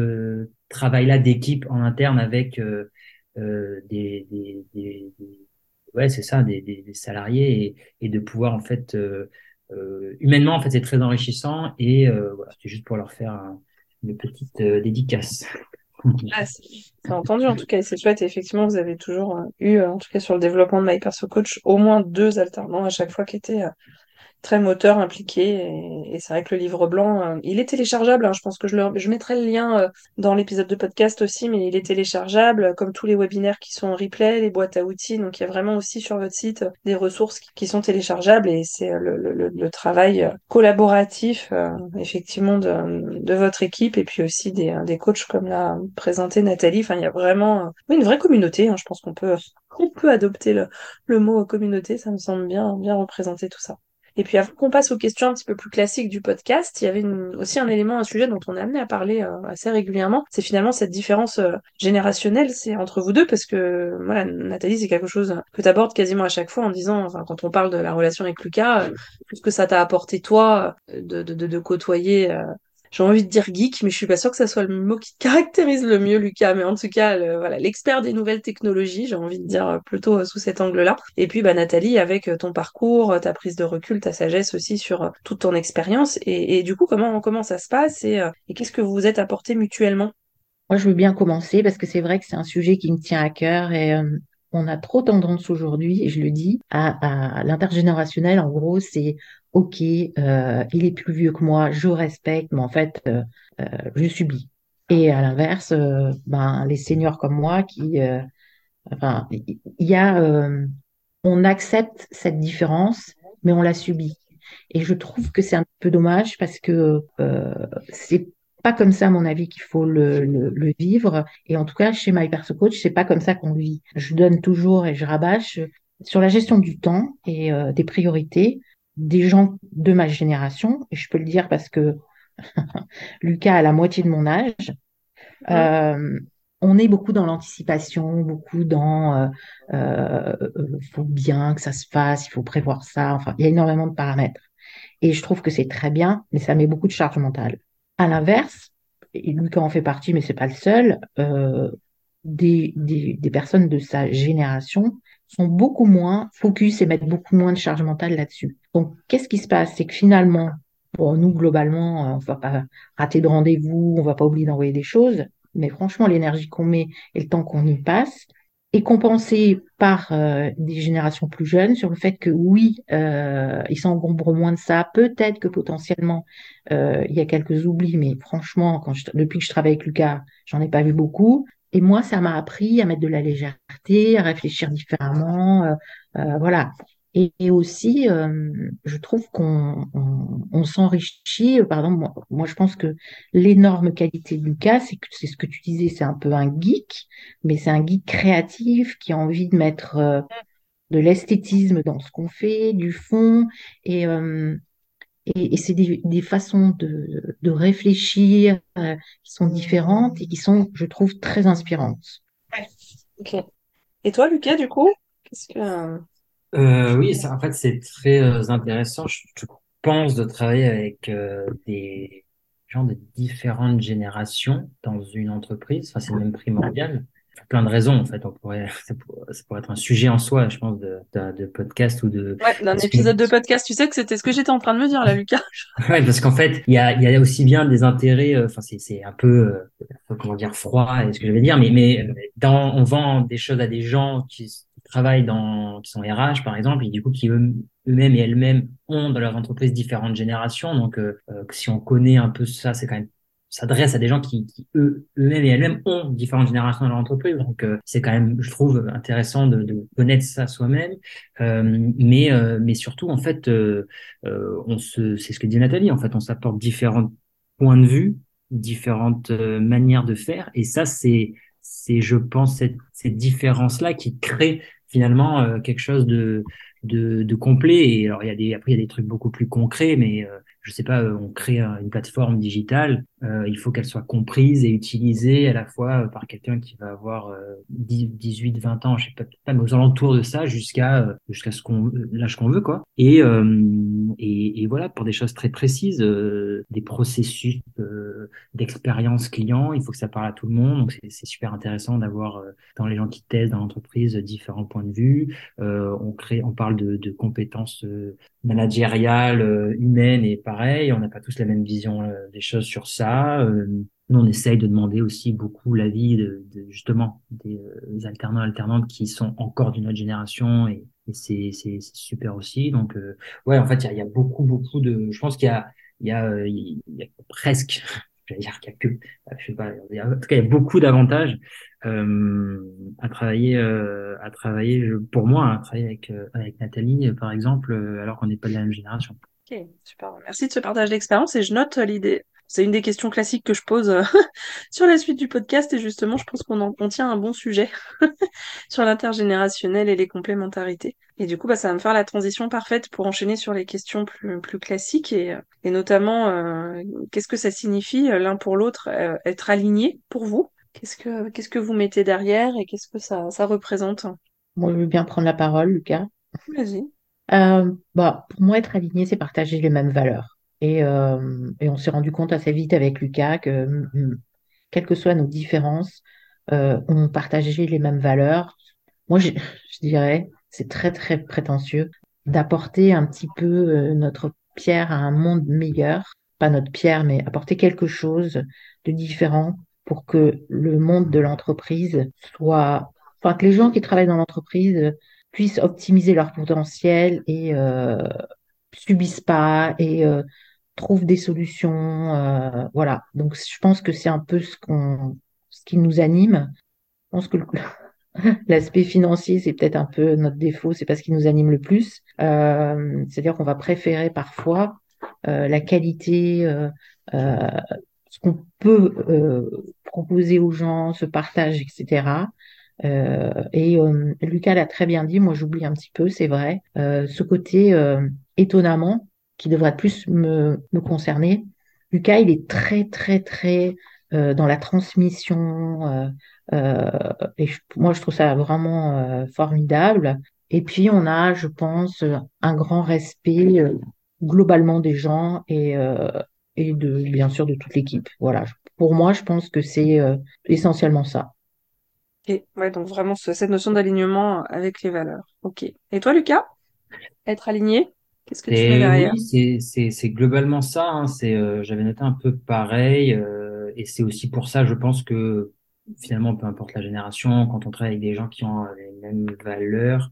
ce travail-là d'équipe en interne avec euh, euh, des, des, des, des- ouais c'est ça des, des, des salariés et, et de pouvoir en fait euh, euh, humainement en fait c'est très enrichissant et euh, voilà c'est juste pour leur faire un- une petite euh, dédicace. Ah, c'est c'est entendu en tout cas, et c'est chouette. Et effectivement, vous avez toujours euh, eu, euh, en tout cas sur le développement de My Perso Coach, au moins deux alternants à chaque fois qui étaient euh, très moteur, impliqué. Et, et c'est vrai que le livre blanc, euh, il est téléchargeable, hein, je pense que je, le, je mettrai le lien euh, dans l'épisode de podcast aussi, mais il est téléchargeable, euh, comme tous les webinaires qui sont en replay, les boîtes à outils. Donc il y a vraiment aussi sur votre site euh, des ressources qui, qui sont téléchargeables et c'est euh, le, le, le, le travail euh, collaboratif, euh, effectivement, de, de votre équipe et puis aussi des, euh, des coachs comme l'a présenté Nathalie. Enfin, il y a vraiment euh, oui, une vraie communauté, hein, je pense qu'on peut, on peut adopter le, le mot communauté, ça me semble bien, bien représenter tout ça. Et puis avant qu'on passe aux questions un petit peu plus classiques du podcast, il y avait une- aussi un élément, un sujet dont on est amené à parler euh, assez régulièrement, c'est finalement cette différence euh, générationnelle, c'est entre vous deux, parce que voilà, Nathalie, c'est quelque chose que tu abordes quasiment à chaque fois en disant, enfin quand on parle de la relation avec Lucas, euh, tout ce que ça t'a apporté toi euh, de, de, de, de côtoyer euh, j'ai envie de dire geek, mais je suis pas sûre que ça soit le mot qui te caractérise le mieux, Lucas. Mais en tout cas, le- voilà, l'expert des nouvelles technologies, j'ai envie de dire euh, plutôt euh, sous cet angle-là. Et puis, bah, Nathalie, avec euh, ton parcours, euh, ta prise de recul, ta sagesse aussi sur euh, toute ton expérience. Et, et du coup, comment, comment ça se passe et, euh, et qu'est-ce que vous vous êtes apporté mutuellement? Moi, je veux bien commencer parce que c'est vrai que c'est un sujet qui me tient à cœur et euh, on a trop tendance aujourd'hui, et je le dis, à, à l'intergénérationnel. En gros, c'est OK, euh, il est plus vieux que moi, je respecte, mais en fait, euh, euh, je subis. Et à l'inverse, euh, ben, les seniors comme moi qui, euh, enfin, il il y a, euh, on accepte cette différence, mais on la subit. Et je trouve que c'est un peu dommage parce que euh, c'est pas comme ça, à mon avis, qu'il faut le, le, le vivre. Et en tout cas, chez My Perso Coach, c'est pas comme ça qu'on le vit. Je donne toujours et je rabâche sur la gestion du temps et euh, des priorités des gens de ma génération. Et je peux le dire parce que Lucas a la moitié de mon âge. Hum, Euh, on est beaucoup dans l'anticipation, beaucoup dans euh, euh, euh, faut bien que ça se fasse, il faut prévoir ça. Enfin, il y a énormément de paramètres. Et je trouve que c'est très bien, mais ça met beaucoup de charge mentale. À l'inverse, et Lucas en fait partie, mais c'est pas le seul, euh, des, des, des personnes de sa génération sont beaucoup moins focus et mettent beaucoup moins de charge mentale là-dessus. Donc, qu'est-ce qui se passe? C'est que finalement, Bon, nous, globalement, euh, on va pas rater de rendez-vous, on va pas oublier d'envoyer des choses, mais franchement, l'énergie qu'on met et le temps qu'on y passe est compensé par euh, des générations plus jeunes sur le fait que oui, euh, ils s'engombrent moins de ça. Peut-être que potentiellement, euh, il y a quelques oublis, mais franchement, quand je- depuis que je travaille avec Lucas, j'en ai pas vu beaucoup. Et moi, ça m'a appris à mettre de la légèreté, à réfléchir différemment. euh, euh, voilà. Et, et aussi, euh, je trouve qu'on on, on s'enrichit. euh, Par exemple, moi, moi, je pense que l'énorme qualité de Lucas, c'est que c'est ce que tu disais, c'est un peu un geek, mais c'est un geek créatif qui a envie de mettre euh, de l'esthétisme dans ce qu'on fait, du fond, et, euh, et, et c'est des, des façons de, de réfléchir euh, qui sont différentes et qui sont, je trouve, très inspirantes. Ouais. Ok. Et toi, Lucas, du coup, qu'est-ce que... Euh, oui, ça, en fait, c'est très euh, intéressant. Je, je pense de travailler avec euh, des gens de différentes générations dans une entreprise. Enfin, c'est même primordial. Pour plein de raisons, en fait. On pourrait, ça pourrait, ça pourrait être un sujet en soi, je pense, de, de, de podcast ou de... Ouais, d'un Parce que, épisode de podcast, tu sais que c'était ce que j'étais en train de me dire là, Lucas. ouais, parce qu'en fait, il y a, il y a aussi bien des intérêts, euh, enfin, c'est, c'est un peu, euh, un peu, comment dire, froid, est ce que je vais dire, mais, mais euh, dans, on vend des choses à des gens qui s- travaillent dans, qui sont R H, par exemple, et du coup, qui eux- eux-mêmes et elles-mêmes ont dans leur entreprise différentes générations. Donc, euh, euh, si on connaît un peu ça, c'est quand même, s'adresse à des gens qui, qui eux, eux-mêmes et elles-mêmes ont différentes générations dans leur entreprise. Donc, euh, c'est quand même, je trouve, intéressant de, de connaître ça soi-même. Euh, mais, euh, mais surtout, en fait, euh, euh, on se, c'est ce que dit Nathalie, en fait, on s'apporte différents points de vue, différentes euh, manières de faire, et ça, c'est, c'est, je pense, cette, cette différence-là qui crée finalement euh, quelque chose de, de, de complet. Et alors, il y a des, après, il y a des trucs beaucoup plus concrets, mais euh, je sais pas, euh, on crée un- une plateforme digitale, euh, il faut qu'elle soit comprise et utilisée à la fois euh, par quelqu'un qui va avoir euh, dix, dix-huit, vingt ans, je sais pas, pas, mais aux alentours de ça, jusqu'à euh, jusqu'à ce qu'on l'âge qu'on veut, quoi. Et, euh, et, et voilà, pour des choses très précises, euh, des processus euh, d'expérience client, il faut que ça parle à tout le monde. Donc c'est c'est super intéressant d'avoir euh, dans les gens qui testent dans l'entreprise différents points de vue. Euh, on crée, on parle de, de compétences euh, managériales, euh, humaines, et pareil, on n'a pas tous la même vision euh, des choses sur ça. Euh, nous, on essaye de demander aussi beaucoup l'avis de, de justement des euh, alternants alternantes qui sont encore d'une autre génération, et, et c'est c'est c'est super aussi. Donc euh, ouais, en fait, il y a, il y a beaucoup beaucoup de. Je pense qu'il y a il y a euh, il y a presque. J'allais dire qu'il y a que. euh, Je sais pas. Il y a- en tout cas, il y a beaucoup d'avantages euh, à travailler euh, à travailler. je- Pour moi, à travailler avec euh, avec Nathalie, euh, par exemple, euh, alors qu'on n'est pas de la même génération. Ok, super. Merci de ce partage d'expérience et je note euh, l'idée. C'est une des questions classiques que je pose euh, sur la suite du podcast et justement, je pense qu'on en contient un bon sujet sur l'intergénérationnel et les complémentarités. Et du coup, bah, ça va me faire la transition parfaite pour enchaîner sur les questions plus, plus classiques et, euh, et notamment, euh, qu'est-ce que ça signifie euh, l'un pour l'autre, euh, être aligné pour vous? Qu'est-ce que, qu'est-ce que vous mettez derrière et qu'est-ce que ça, ça représente? Moi, je veux bien prendre la parole, Lucas. Vas-y. Euh, bah, pour moi, être aligné, c'est partager les mêmes valeurs. Et, euh, et on s'est rendu compte assez vite avec Lucas que, mm, quelles que soient nos différences, euh, on partageait les mêmes valeurs. Moi, je, je dirais, c'est très, très prétentieux d'apporter un petit peu euh, notre pierre à un monde meilleur. Pas notre pierre, mais apporter quelque chose de différent pour que le monde de l'entreprise soit, enfin, que les gens qui travaillent dans l'entreprise puissent optimiser leur potentiel et euh, subissent pas et euh, trouvent des solutions. Euh, voilà. Donc, je pense que c'est un peu ce qu'on, ce qui nous anime. Je pense que le- l'aspect financier, c'est peut-être un peu notre défaut, c'est pas ce qui nous anime le plus. Euh, c'est-à-dire qu'on va préférer parfois euh, la qualité, euh, euh, ce qu'on peut euh, proposer aux gens, ce partage, et cetera. Euh, et euh, Lucas l'a très bien dit, moi j'oublie un petit peu, c'est vrai, euh, ce côté euh, étonnamment qui devrait plus me, me concerner. Lucas, il est très, très, très euh, dans la transmission. Euh, euh, et je- moi, je trouve ça vraiment euh, formidable. Et puis, on a, je pense, un grand respect euh, globalement des gens et, euh, et de, bien sûr, de toute l'équipe. Voilà. Pour moi, je pense que c'est euh, essentiellement ça. Ok, ouais, donc vraiment ce- cette notion d'alignement avec les valeurs. Ok. Et toi, Lucas? Être aligné? Qu'est-ce que tu mets Et derrière? oui, c'est c'est c'est globalement ça. Hein, c'est euh, j'avais noté un peu pareil, euh, et c'est aussi pour ça, je pense que finalement, peu importe la génération, quand on travaille avec des gens qui ont les mêmes valeurs,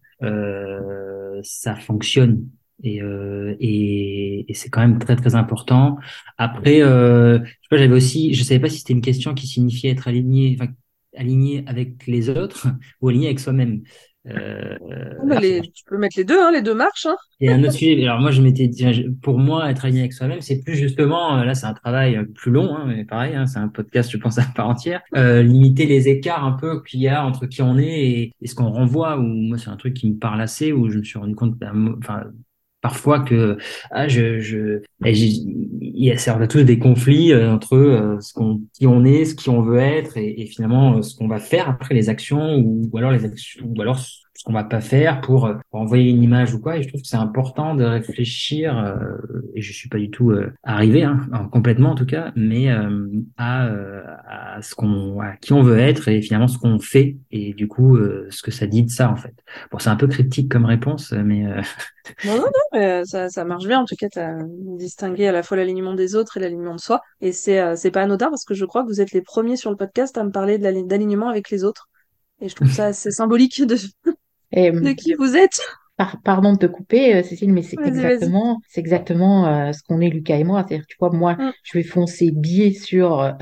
euh, ça fonctionne. Et, euh, et, et c'est quand même très très important. Après, euh, je sais pas, j'avais aussi, je savais pas si c'était une question qui signifiait être aligné, enfin aligné avec les autres ou aligné avec soi-même. Euh, Ah, bah, les... Tu peux mettre les deux, hein, les deux marchent, hein. et un autre sujet, alors moi je m'étais dit, je- pour moi, être aligné avec soi-même, c'est plus justement, euh, là c'est un travail euh, plus long, hein, mais pareil, hein, c'est un podcast, je pense, à part entière, euh, limiter les écarts un peu qu'il y a entre qui on est et, et ce qu'on renvoie, ou moi c'est un truc qui me parle assez, où je me suis rendu compte, d'un mo- enfin, parfois que ah, je, je, et j'ai- il y a, ça, on a tous des conflits euh, entre euh, ce qu'on, qui on est, ce qui on veut être, et, et finalement euh, ce qu'on va faire après les actions, ou, ou alors les actions, ou alors ce qu'on va pas faire pour, euh, pour envoyer une image ou quoi. Et je trouve que c'est important de réfléchir, euh, et je suis pas du tout euh, arrivé, hein, en- complètement en tout cas, mais euh, à, euh, à ce qu'on, à qui on veut être et finalement ce qu'on fait, et du coup euh, ce que ça dit de ça en fait. Bon, c'est un peu cryptique comme réponse, mais euh, Non, non, non, mais euh, ça, ça marche bien. En tout cas, tu as distingué à la fois l'alignement des autres et l'alignement de soi. Et c'est euh, c'est pas anodin parce que je crois que vous êtes les premiers sur le podcast à me parler de l'ali- d'alignement avec les autres. Et je trouve ça assez symbolique de, Et de qui vous êtes. par- pardon de te couper, euh, Cécile, mais c'est Vas-y, vas-y. exactement, c'est exactement euh, ce qu'on est Lucas et moi. C'est-à-dire, tu vois, moi, Mm, je vais foncer biais sur euh,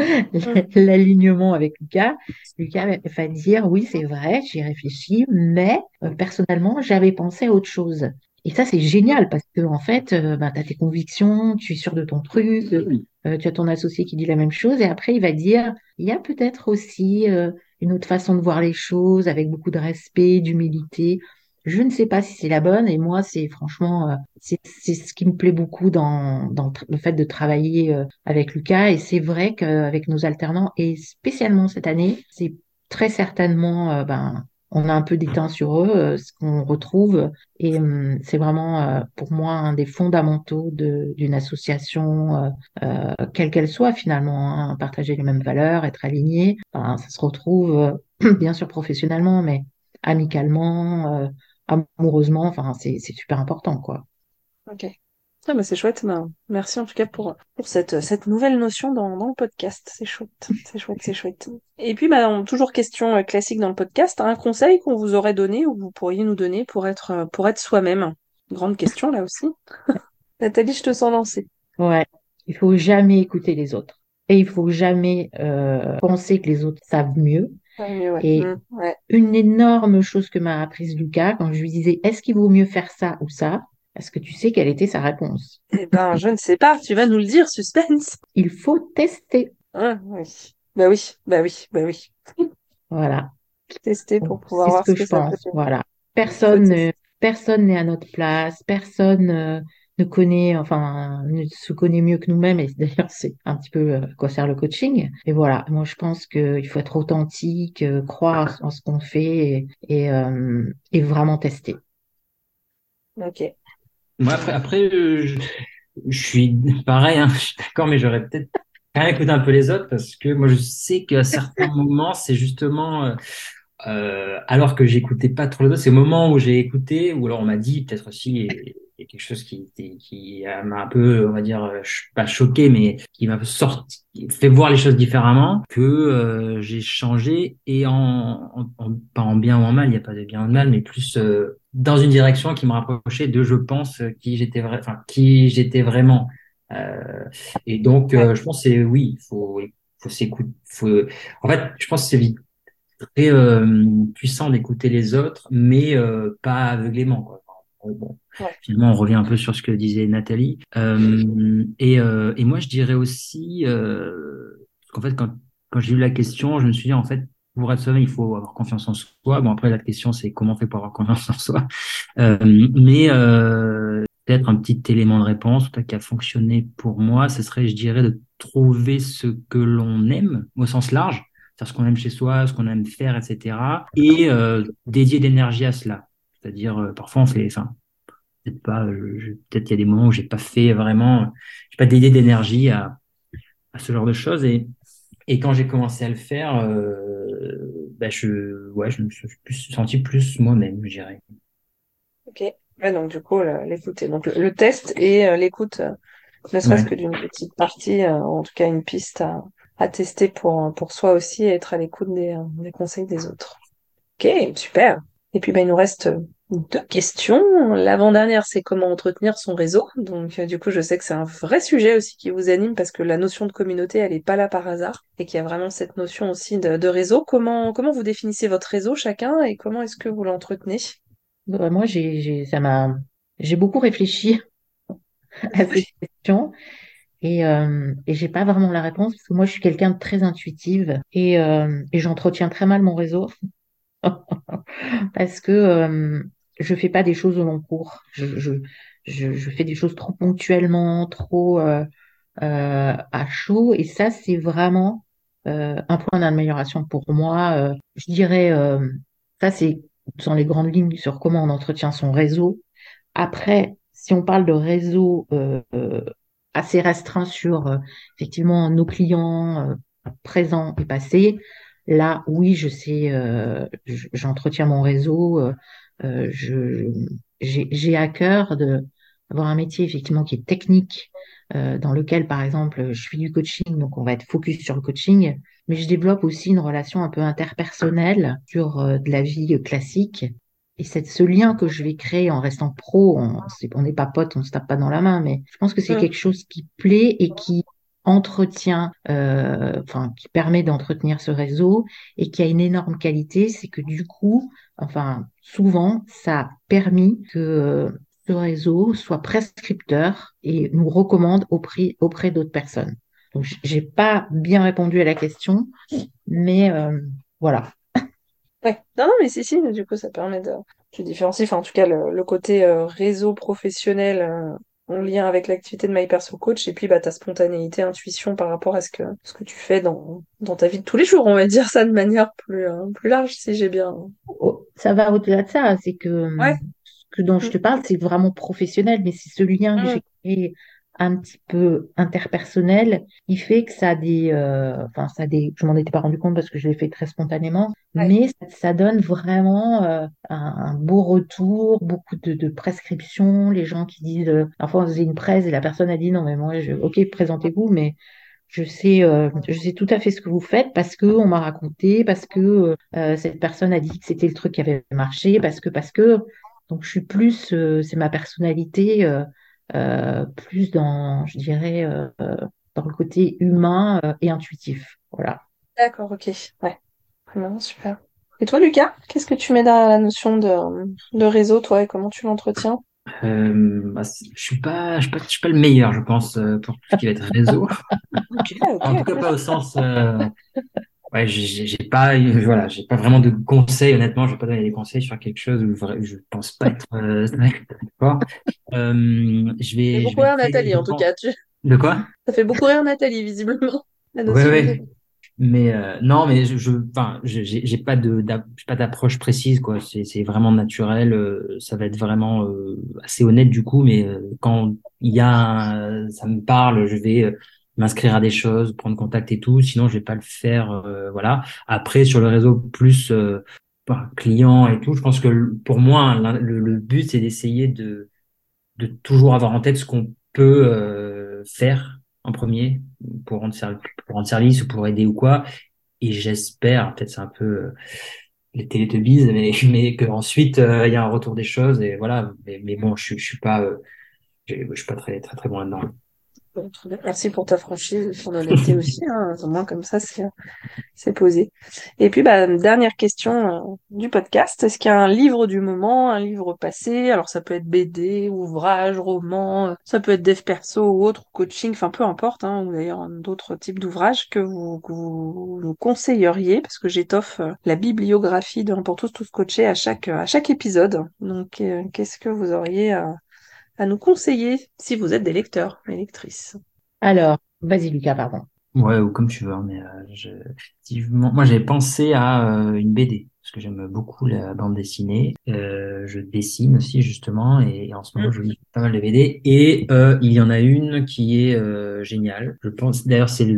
mm. l'alignement avec Lucas. Lucas va va dire, oui, c'est vrai, j'y réfléchis, mais euh, personnellement, j'avais pensé à autre chose. Et ça, c'est génial parce que en fait, euh, ben, tu as tes convictions, tu es sûr de ton truc, euh, tu as ton associé qui dit la même chose, et après, il va dire, il y a peut-être aussi euh, une autre façon de voir les choses, avec beaucoup de respect, d'humilité. Je ne sais pas si c'est la bonne, et moi, c'est franchement, euh, c'est c'est ce qui me plaît beaucoup dans, dans le fait de travailler euh, avec Lucas. Et c'est vrai qu'avec nos alternants, et spécialement cette année, c'est très certainement, euh, ben, on a un peu d'éteint sur eux, euh, ce qu'on retrouve. Et hum, c'est vraiment, euh, pour moi, un des fondamentaux de, d'une association, euh, euh, quelle qu'elle soit finalement, hein, partager les mêmes valeurs, être aligné. Enfin, ça se retrouve, euh, bien sûr professionnellement, mais amicalement, euh, amoureusement. Enfin, c'est, c'est super important, quoi. Ok. Ah, bah, c'est chouette. Bah, merci en tout cas pour, pour cette, cette nouvelle notion dans, dans le podcast. C'est chouette. C'est chouette, c'est chouette. Et puis, bah, on- toujours question euh, classique dans le podcast. Un conseil qu'on vous aurait donné ou que vous pourriez nous donner pour être, euh, pour être soi-même. Grande question là aussi. Nathalie, je te sens lancer. Ouais. Il faut jamais écouter les autres. Et il faut jamais euh, penser que les autres savent mieux. Ah, mais ouais. Et Mm, ouais. une énorme chose que m'a apprise Lucas quand je lui disais, est-ce qu'il vaut mieux faire ça ou ça? Parce que tu sais quelle était sa réponse. Eh ben, je ne sais pas. Tu vas nous le dire, suspense. Il faut tester. Ah, oui. Bah oui, bah oui, bah oui. Voilà. Tester Bon, pour pouvoir c'est ce voir que ce que je ça peut pense. donner. Voilà. Il faut Personne, ne- tester. personne n'est à notre place. Personne euh, ne connaît, enfin, ne se connaît mieux que nous-mêmes. Et d'ailleurs, c'est un petit peu euh, quoi sert le coaching. Et voilà. Moi, je pense qu'il faut être authentique, euh, croire en ce qu'on fait et, et, euh, et vraiment tester. Ok. moi après, après euh, je, je suis pareil, hein, je suis d'accord, mais j'aurais peut-être quand même écouté un peu les autres parce que moi je sais qu'à certains moments, c'est justement euh, Euh, alors que j'écoutais pas trop les autres, c'est au moment où j'ai écouté, ou alors on m'a dit peut-être aussi, et- il y a quelque chose qui, qui, qui euh, m'a un peu, on va dire, euh, ch- pas choqué, mais qui m'a un peu sorti, fait voir les choses différemment, que euh, j'ai changé et en, en, en- pas en bien ou en mal, il n'y a pas de bien ou de mal, mais plus euh, dans une direction qui me rapprochait de, je pense, euh, qui j'étais vrai, enfin qui j'étais vraiment. Euh, et donc, Ouais. euh, je pense que c'est oui, il faut, il faut s'écouter. Faut, en fait, je pense que c'est très euh, puissant d'écouter les autres, mais euh, pas aveuglément, quoi. Enfin, bon, Ouais. finalement, on revient un peu sur ce que disait Nathalie. Euh, et, euh, et moi, je dirais aussi, euh, parce qu'en fait, quand, quand j'ai eu la question, je me suis dit, en fait, pour être soi-même, il faut avoir confiance en soi. Bon, après, la question, c'est comment on fait pour avoir confiance en soi. Euh, mais euh, peut-être un petit élément de réponse, peut-être qui a fonctionné pour moi, ce serait, je dirais, de trouver ce que l'on aime au sens large, faire ce qu'on aime chez soi, ce qu'on aime faire, et cetera. Et euh, dédier d'énergie à cela. C'est-à-dire, euh, parfois, on fait, enfin, peut-être pas, euh, je- peut-être il y a des moments où j'ai pas fait vraiment, j'ai pas dédié d'énergie à, à ce genre de choses. Et, et quand j'ai commencé à le faire, euh, bah, je, ouais, je me suis plus, senti plus moi-même, je dirais. Ok. Ouais, donc du coup, le- l'écouter. Donc le, le test et euh, l'écoute, euh, ne serait-ce Ouais. que d'une petite partie, euh, en tout cas une piste à, à tester pour, pour soi aussi et être à l'écoute des, euh, des conseils des autres. Ok, super. Et puis, bah, il nous reste euh, deux questions. L'avant-dernière, c'est comment entretenir son réseau. Donc, euh, du coup, je sais que c'est un vrai sujet aussi qui vous anime parce que la notion de communauté, elle n'est pas là par hasard et qu'il y a vraiment cette notion aussi de, de réseau. Comment, comment vous définissez votre réseau chacun et comment est-ce que vous l'entretenez? Euh, Moi, j'ai, j'ai, ça m'a, j'ai beaucoup réfléchi à cette question et, euh, et j'ai pas vraiment la réponse parce que moi, je suis quelqu'un de très intuitive et, euh, et j'entretiens très mal mon réseau parce que euh, je fais pas des choses au long cours. Je, je, je, je fais des choses trop ponctuellement, trop euh, euh, à chaud et ça, c'est vraiment euh, un point d'amélioration pour moi. Euh, je dirais, euh, ça, c'est dans les grandes lignes sur comment on entretient son réseau. Après, si on parle de réseau euh, euh, assez restreint sur euh, effectivement nos clients euh, présents et passés, là, oui, je sais, euh, j- j'entretiens mon réseau. Euh, euh, je, j'ai, j'ai à cœur de avoir un métier effectivement qui est technique, euh, dans lequel, par exemple, je fais du coaching, donc on va être focus sur le coaching, mais je développe aussi une relation un peu interpersonnelle sur euh, de la vie euh, classique. Et c'est ce lien que je vais créer en restant pro, on c'est- on n'est pas potes, on se tape pas dans la main, mais je pense que c'est Mm. quelque chose qui plaît et qui entretient, euh, enfin, qui permet d'entretenir ce réseau et qui a une énorme qualité, c'est que du coup, enfin, souvent, ça a permis que euh, ce réseau soit prescripteur et nous recommande auprès, auprès d'autres personnes. Donc, j- j'ai pas bien répondu à la question, mais euh, voilà. Ouais. Non, non, mais si, si, du coup, ça permet de, tu différencies, enfin, en tout cas, le, le côté euh, réseau professionnel euh, en lien avec l'activité de My Perso Coach, et puis bah, ta spontanéité, intuition par rapport à ce que, ce que tu fais dans, dans ta vie de tous les jours, on va dire ça de manière plus, euh, plus large, si j'ai bien. Oh, ça va au-delà de ça, c'est que Ouais. hum, ce que dont je Mm. te parle, c'est vraiment professionnel, mais c'est ce lien que Mm. j'ai créé un petit peu interpersonnel, il fait que ça a des, euh, enfin ça a des, je m'en étais pas rendu compte parce que je l'ai fait très spontanément, Ouais. mais ça, ça donne vraiment euh, un, un beau retour, beaucoup de, de prescriptions, les gens qui disent, euh, parfois on faisait une presse et la personne a dit non mais moi je, ok présentez-vous, mais je sais, euh, je sais tout à fait ce que vous faites parce que on m'a raconté, parce que euh, cette personne a dit que c'était le truc qui avait marché, parce que, parce que. Donc, je suis plus, euh, c'est ma personnalité, euh, euh, plus dans, je dirais, euh, euh, dans le côté humain euh, et intuitif. Voilà. D'accord, ok. Ouais. Vraiment, super. Et toi, Lucas, qu'est-ce que tu mets derrière la notion de, de réseau, toi, et comment tu l'entretiens? Euh, bah, c'est- je suis pas, je suis pas, je suis pas le meilleur, je pense, euh, pour tout ce qui va être réseau. Ok, En tout ok. cas, pas au sens. Euh, ouais, j'ai j'ai- j'ai pas, eu- voilà, j'ai pas vraiment de conseils. Honnêtement, je vais pas donner des conseils sur quelque chose où vra- je pense pas être euh, d'accord. Euh, je Ça fait vais, je beaucoup vais rire très, Nathalie, je en tout pense. cas. Tu... De quoi? Ça fait beaucoup rire Nathalie, visiblement, la Ouais, notion de ouais. réseau. Mais euh, non, mais je, je, enfin, je- j'ai j'ai pas de, d'app- j'ai pas d'approche précise, quoi. C'est, c'est vraiment naturel. Euh, ça va être vraiment euh, assez honnête du coup. Mais euh, quand il y a, un- ça me parle, je vais euh, m'inscrire à des choses, prendre contact et tout. Sinon, je vais pas le faire. Euh, voilà. Après, sur le réseau plus euh, par client et tout, je pense que le- pour moi, l'un- le, le but, c'est d'essayer de de toujours avoir en tête ce qu'on peut euh, faire en premier pour rendre, ser- pour rendre service ou pour aider ou quoi. Et j'espère, peut-être c'est un peu euh, les Télétobies, mais, mais qu'ensuite euh, il y a un retour des choses et voilà. Mais, mais bon, je, suis- je suis pas, euh, j'ai- je suis pas très très très bon là-dedans. Bon, très bien. Merci pour ta franchise et ton honnêteté aussi, hein. Au moins, comme ça, c'est c'est posé. Et puis, bah, dernière question euh, du podcast. Est-ce qu'il y a un livre du moment, un livre passé? Alors, ça peut être B D, ouvrage, roman, euh, ça peut être dev perso ou autre, coaching, enfin, peu importe, hein, ou d'ailleurs d'autres types d'ouvrages que vous, que vous nous conseilleriez, parce que j'étoffe euh, la bibliographie d'un pour tous, tous coachés à chaque, à chaque épisode. Donc, euh, qu'est-ce que vous auriez à, à nous conseiller si vous êtes des lecteurs et lectrices? Alors, vas-y, Lucas, pardon. Ouais, ou comme tu veux, hein, mais euh, je, effectivement, moi j'avais pensé à euh, une B D parce que j'aime beaucoup la bande dessinée. Euh, je dessine aussi justement et, en ce moment je lis pas mal de B D et euh, il y en a une qui est euh, géniale. Je pense d'ailleurs c'est le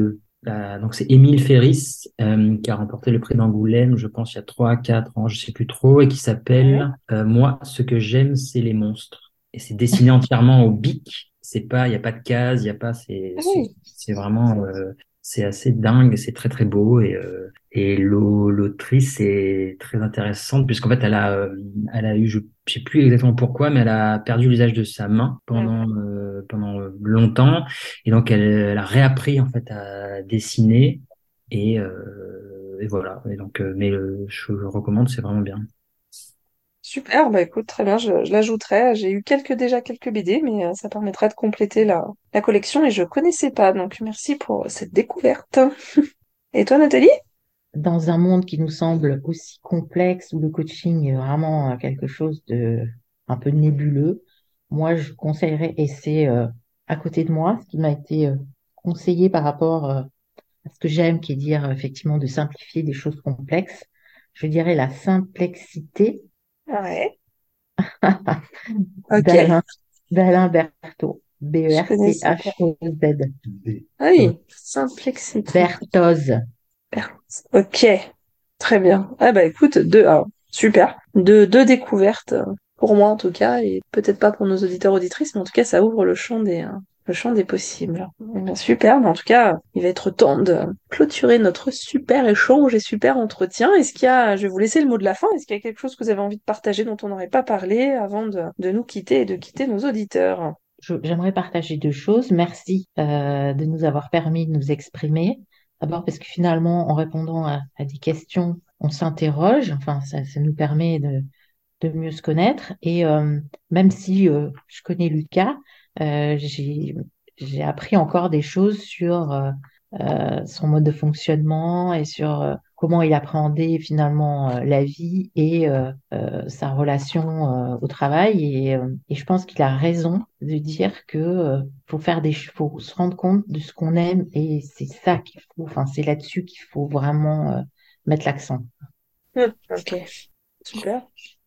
Euh, donc c'est Émile Ferris euh, qui a remporté le prix d'Angoulême, je pense il y a trois, quatre ans, je sais plus trop, et qui s'appelle euh, Moi, ce que j'aime, c'est les monstres. Et c'est dessiné entièrement au bic. C'est pas, il y a pas de cases, il y a pas, c'est, Ah c'est, oui. c'est vraiment, euh, c'est assez dingue, c'est très très beau et euh, et l'au- l'autrice est très intéressante puisqu'en fait elle a, euh, elle a eu, je, je sais plus exactement pourquoi, mais elle a perdu l'usage de sa main Ouais. pendant euh, pendant euh, longtemps. Et donc, elle, elle a réappris en fait à dessiner et, euh, et voilà. Et donc, euh, mais euh, je le recommande, c'est vraiment bien. Super, bah écoute, très bien, je, je l'ajouterai. J'ai eu quelques déjà quelques B D, mais euh, ça permettra de compléter la, la collection et je connaissais pas, donc merci pour cette découverte. Et toi, Nathalie? Dans un monde qui nous semble aussi complexe, où le coaching est vraiment euh, quelque chose de un peu nébuleux, moi, je conseillerais, et c'est euh, à côté de moi, ce qui m'a été euh, conseillé par rapport euh, à ce que j'aime, qui est dire euh, effectivement de simplifier des choses complexes, je dirais la simplexité Ouais. Ok, d'Alain d'Alain Berthaud, je connaissais pas. B E R T H O Z. Ah oui, simplexité. Berthoz. Ok, très bien. Ah bah écoute, deux, ah, super. Deux, deux découvertes, euh, pour moi en tout cas, et peut-être pas pour nos auditeurs auditrices, mais en tout cas ça ouvre le champ des, euh, le champ des possibles. Eh bien, super, mais en tout cas, il va être temps de clôturer notre super échange et super entretien. Est-ce qu'il y a, je vais vous laisser le mot de la fin, est-ce qu'il y a quelque chose que vous avez envie de partager dont on n'aurait pas parlé avant de, de nous quitter et de quitter nos auditeurs? Je- J'aimerais partager deux choses. Merci euh, de nous avoir permis de nous exprimer. D'abord parce que finalement, en répondant à, à des questions, on s'interroge. Enfin, ça, ça nous permet de, de mieux se connaître. Et euh, même si euh, je connais Lucas, euh, j'ai, j'ai appris encore des choses sur euh, euh, son mode de fonctionnement et sur euh, comment il appréhendait finalement euh, la vie et euh, euh, sa relation euh, au travail. Et, euh, et je pense qu'il a raison de dire que euh, faut faire des, faut se rendre compte de ce qu'on aime et c'est ça qu'il faut. Enfin, c'est là-dessus qu'il faut vraiment euh, mettre l'accent. Hmm, ok, super.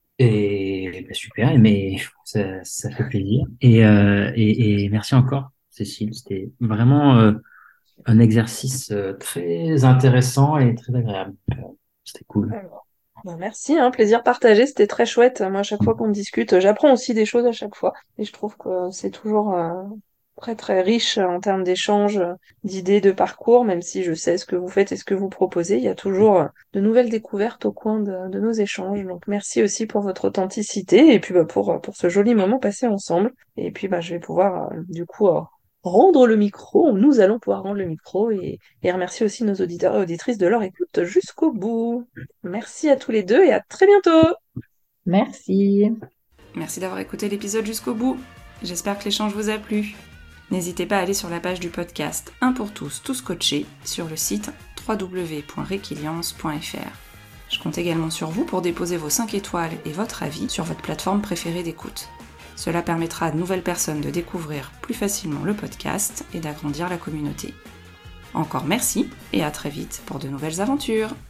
Et bah, super, mais ça, ça fait plaisir. Et, euh, et, et merci encore, Cécile. C'était vraiment euh, un exercice euh, très intéressant et très agréable. C'était cool. Alors, bah, merci, hein, plaisir partagé, c'était très chouette. Moi, à chaque fois qu'on discute, j'apprends aussi des choses à chaque fois. Et je trouve que c'est toujours euh, très très riche en termes d'échanges, d'idées, de parcours, même si je sais ce que vous faites et ce que vous proposez. Il y a toujours euh, de nouvelles découvertes au coin de, de nos échanges. Donc merci aussi pour votre authenticité et puis bah, pour, pour ce joli moment passé ensemble. Et puis bah, je vais pouvoir euh, du coup euh, rendre le micro, nous allons pouvoir rendre le micro et, et remercier aussi nos auditeurs et auditrices de leur écoute jusqu'au bout. Merci à tous les deux et à très bientôt. Merci. Merci d'avoir écouté l'épisode jusqu'au bout. J'espère que l'échange vous a plu. N'hésitez pas à aller sur la page du podcast Un pour tous, tous coachés sur le site w w w point requiliance point f r. Je compte également sur vous pour déposer vos cinq étoiles et votre avis sur votre plateforme préférée d'écoute. Cela permettra à de nouvelles personnes de découvrir plus facilement le podcast et d'agrandir la communauté. Encore merci et à très vite pour de nouvelles aventures.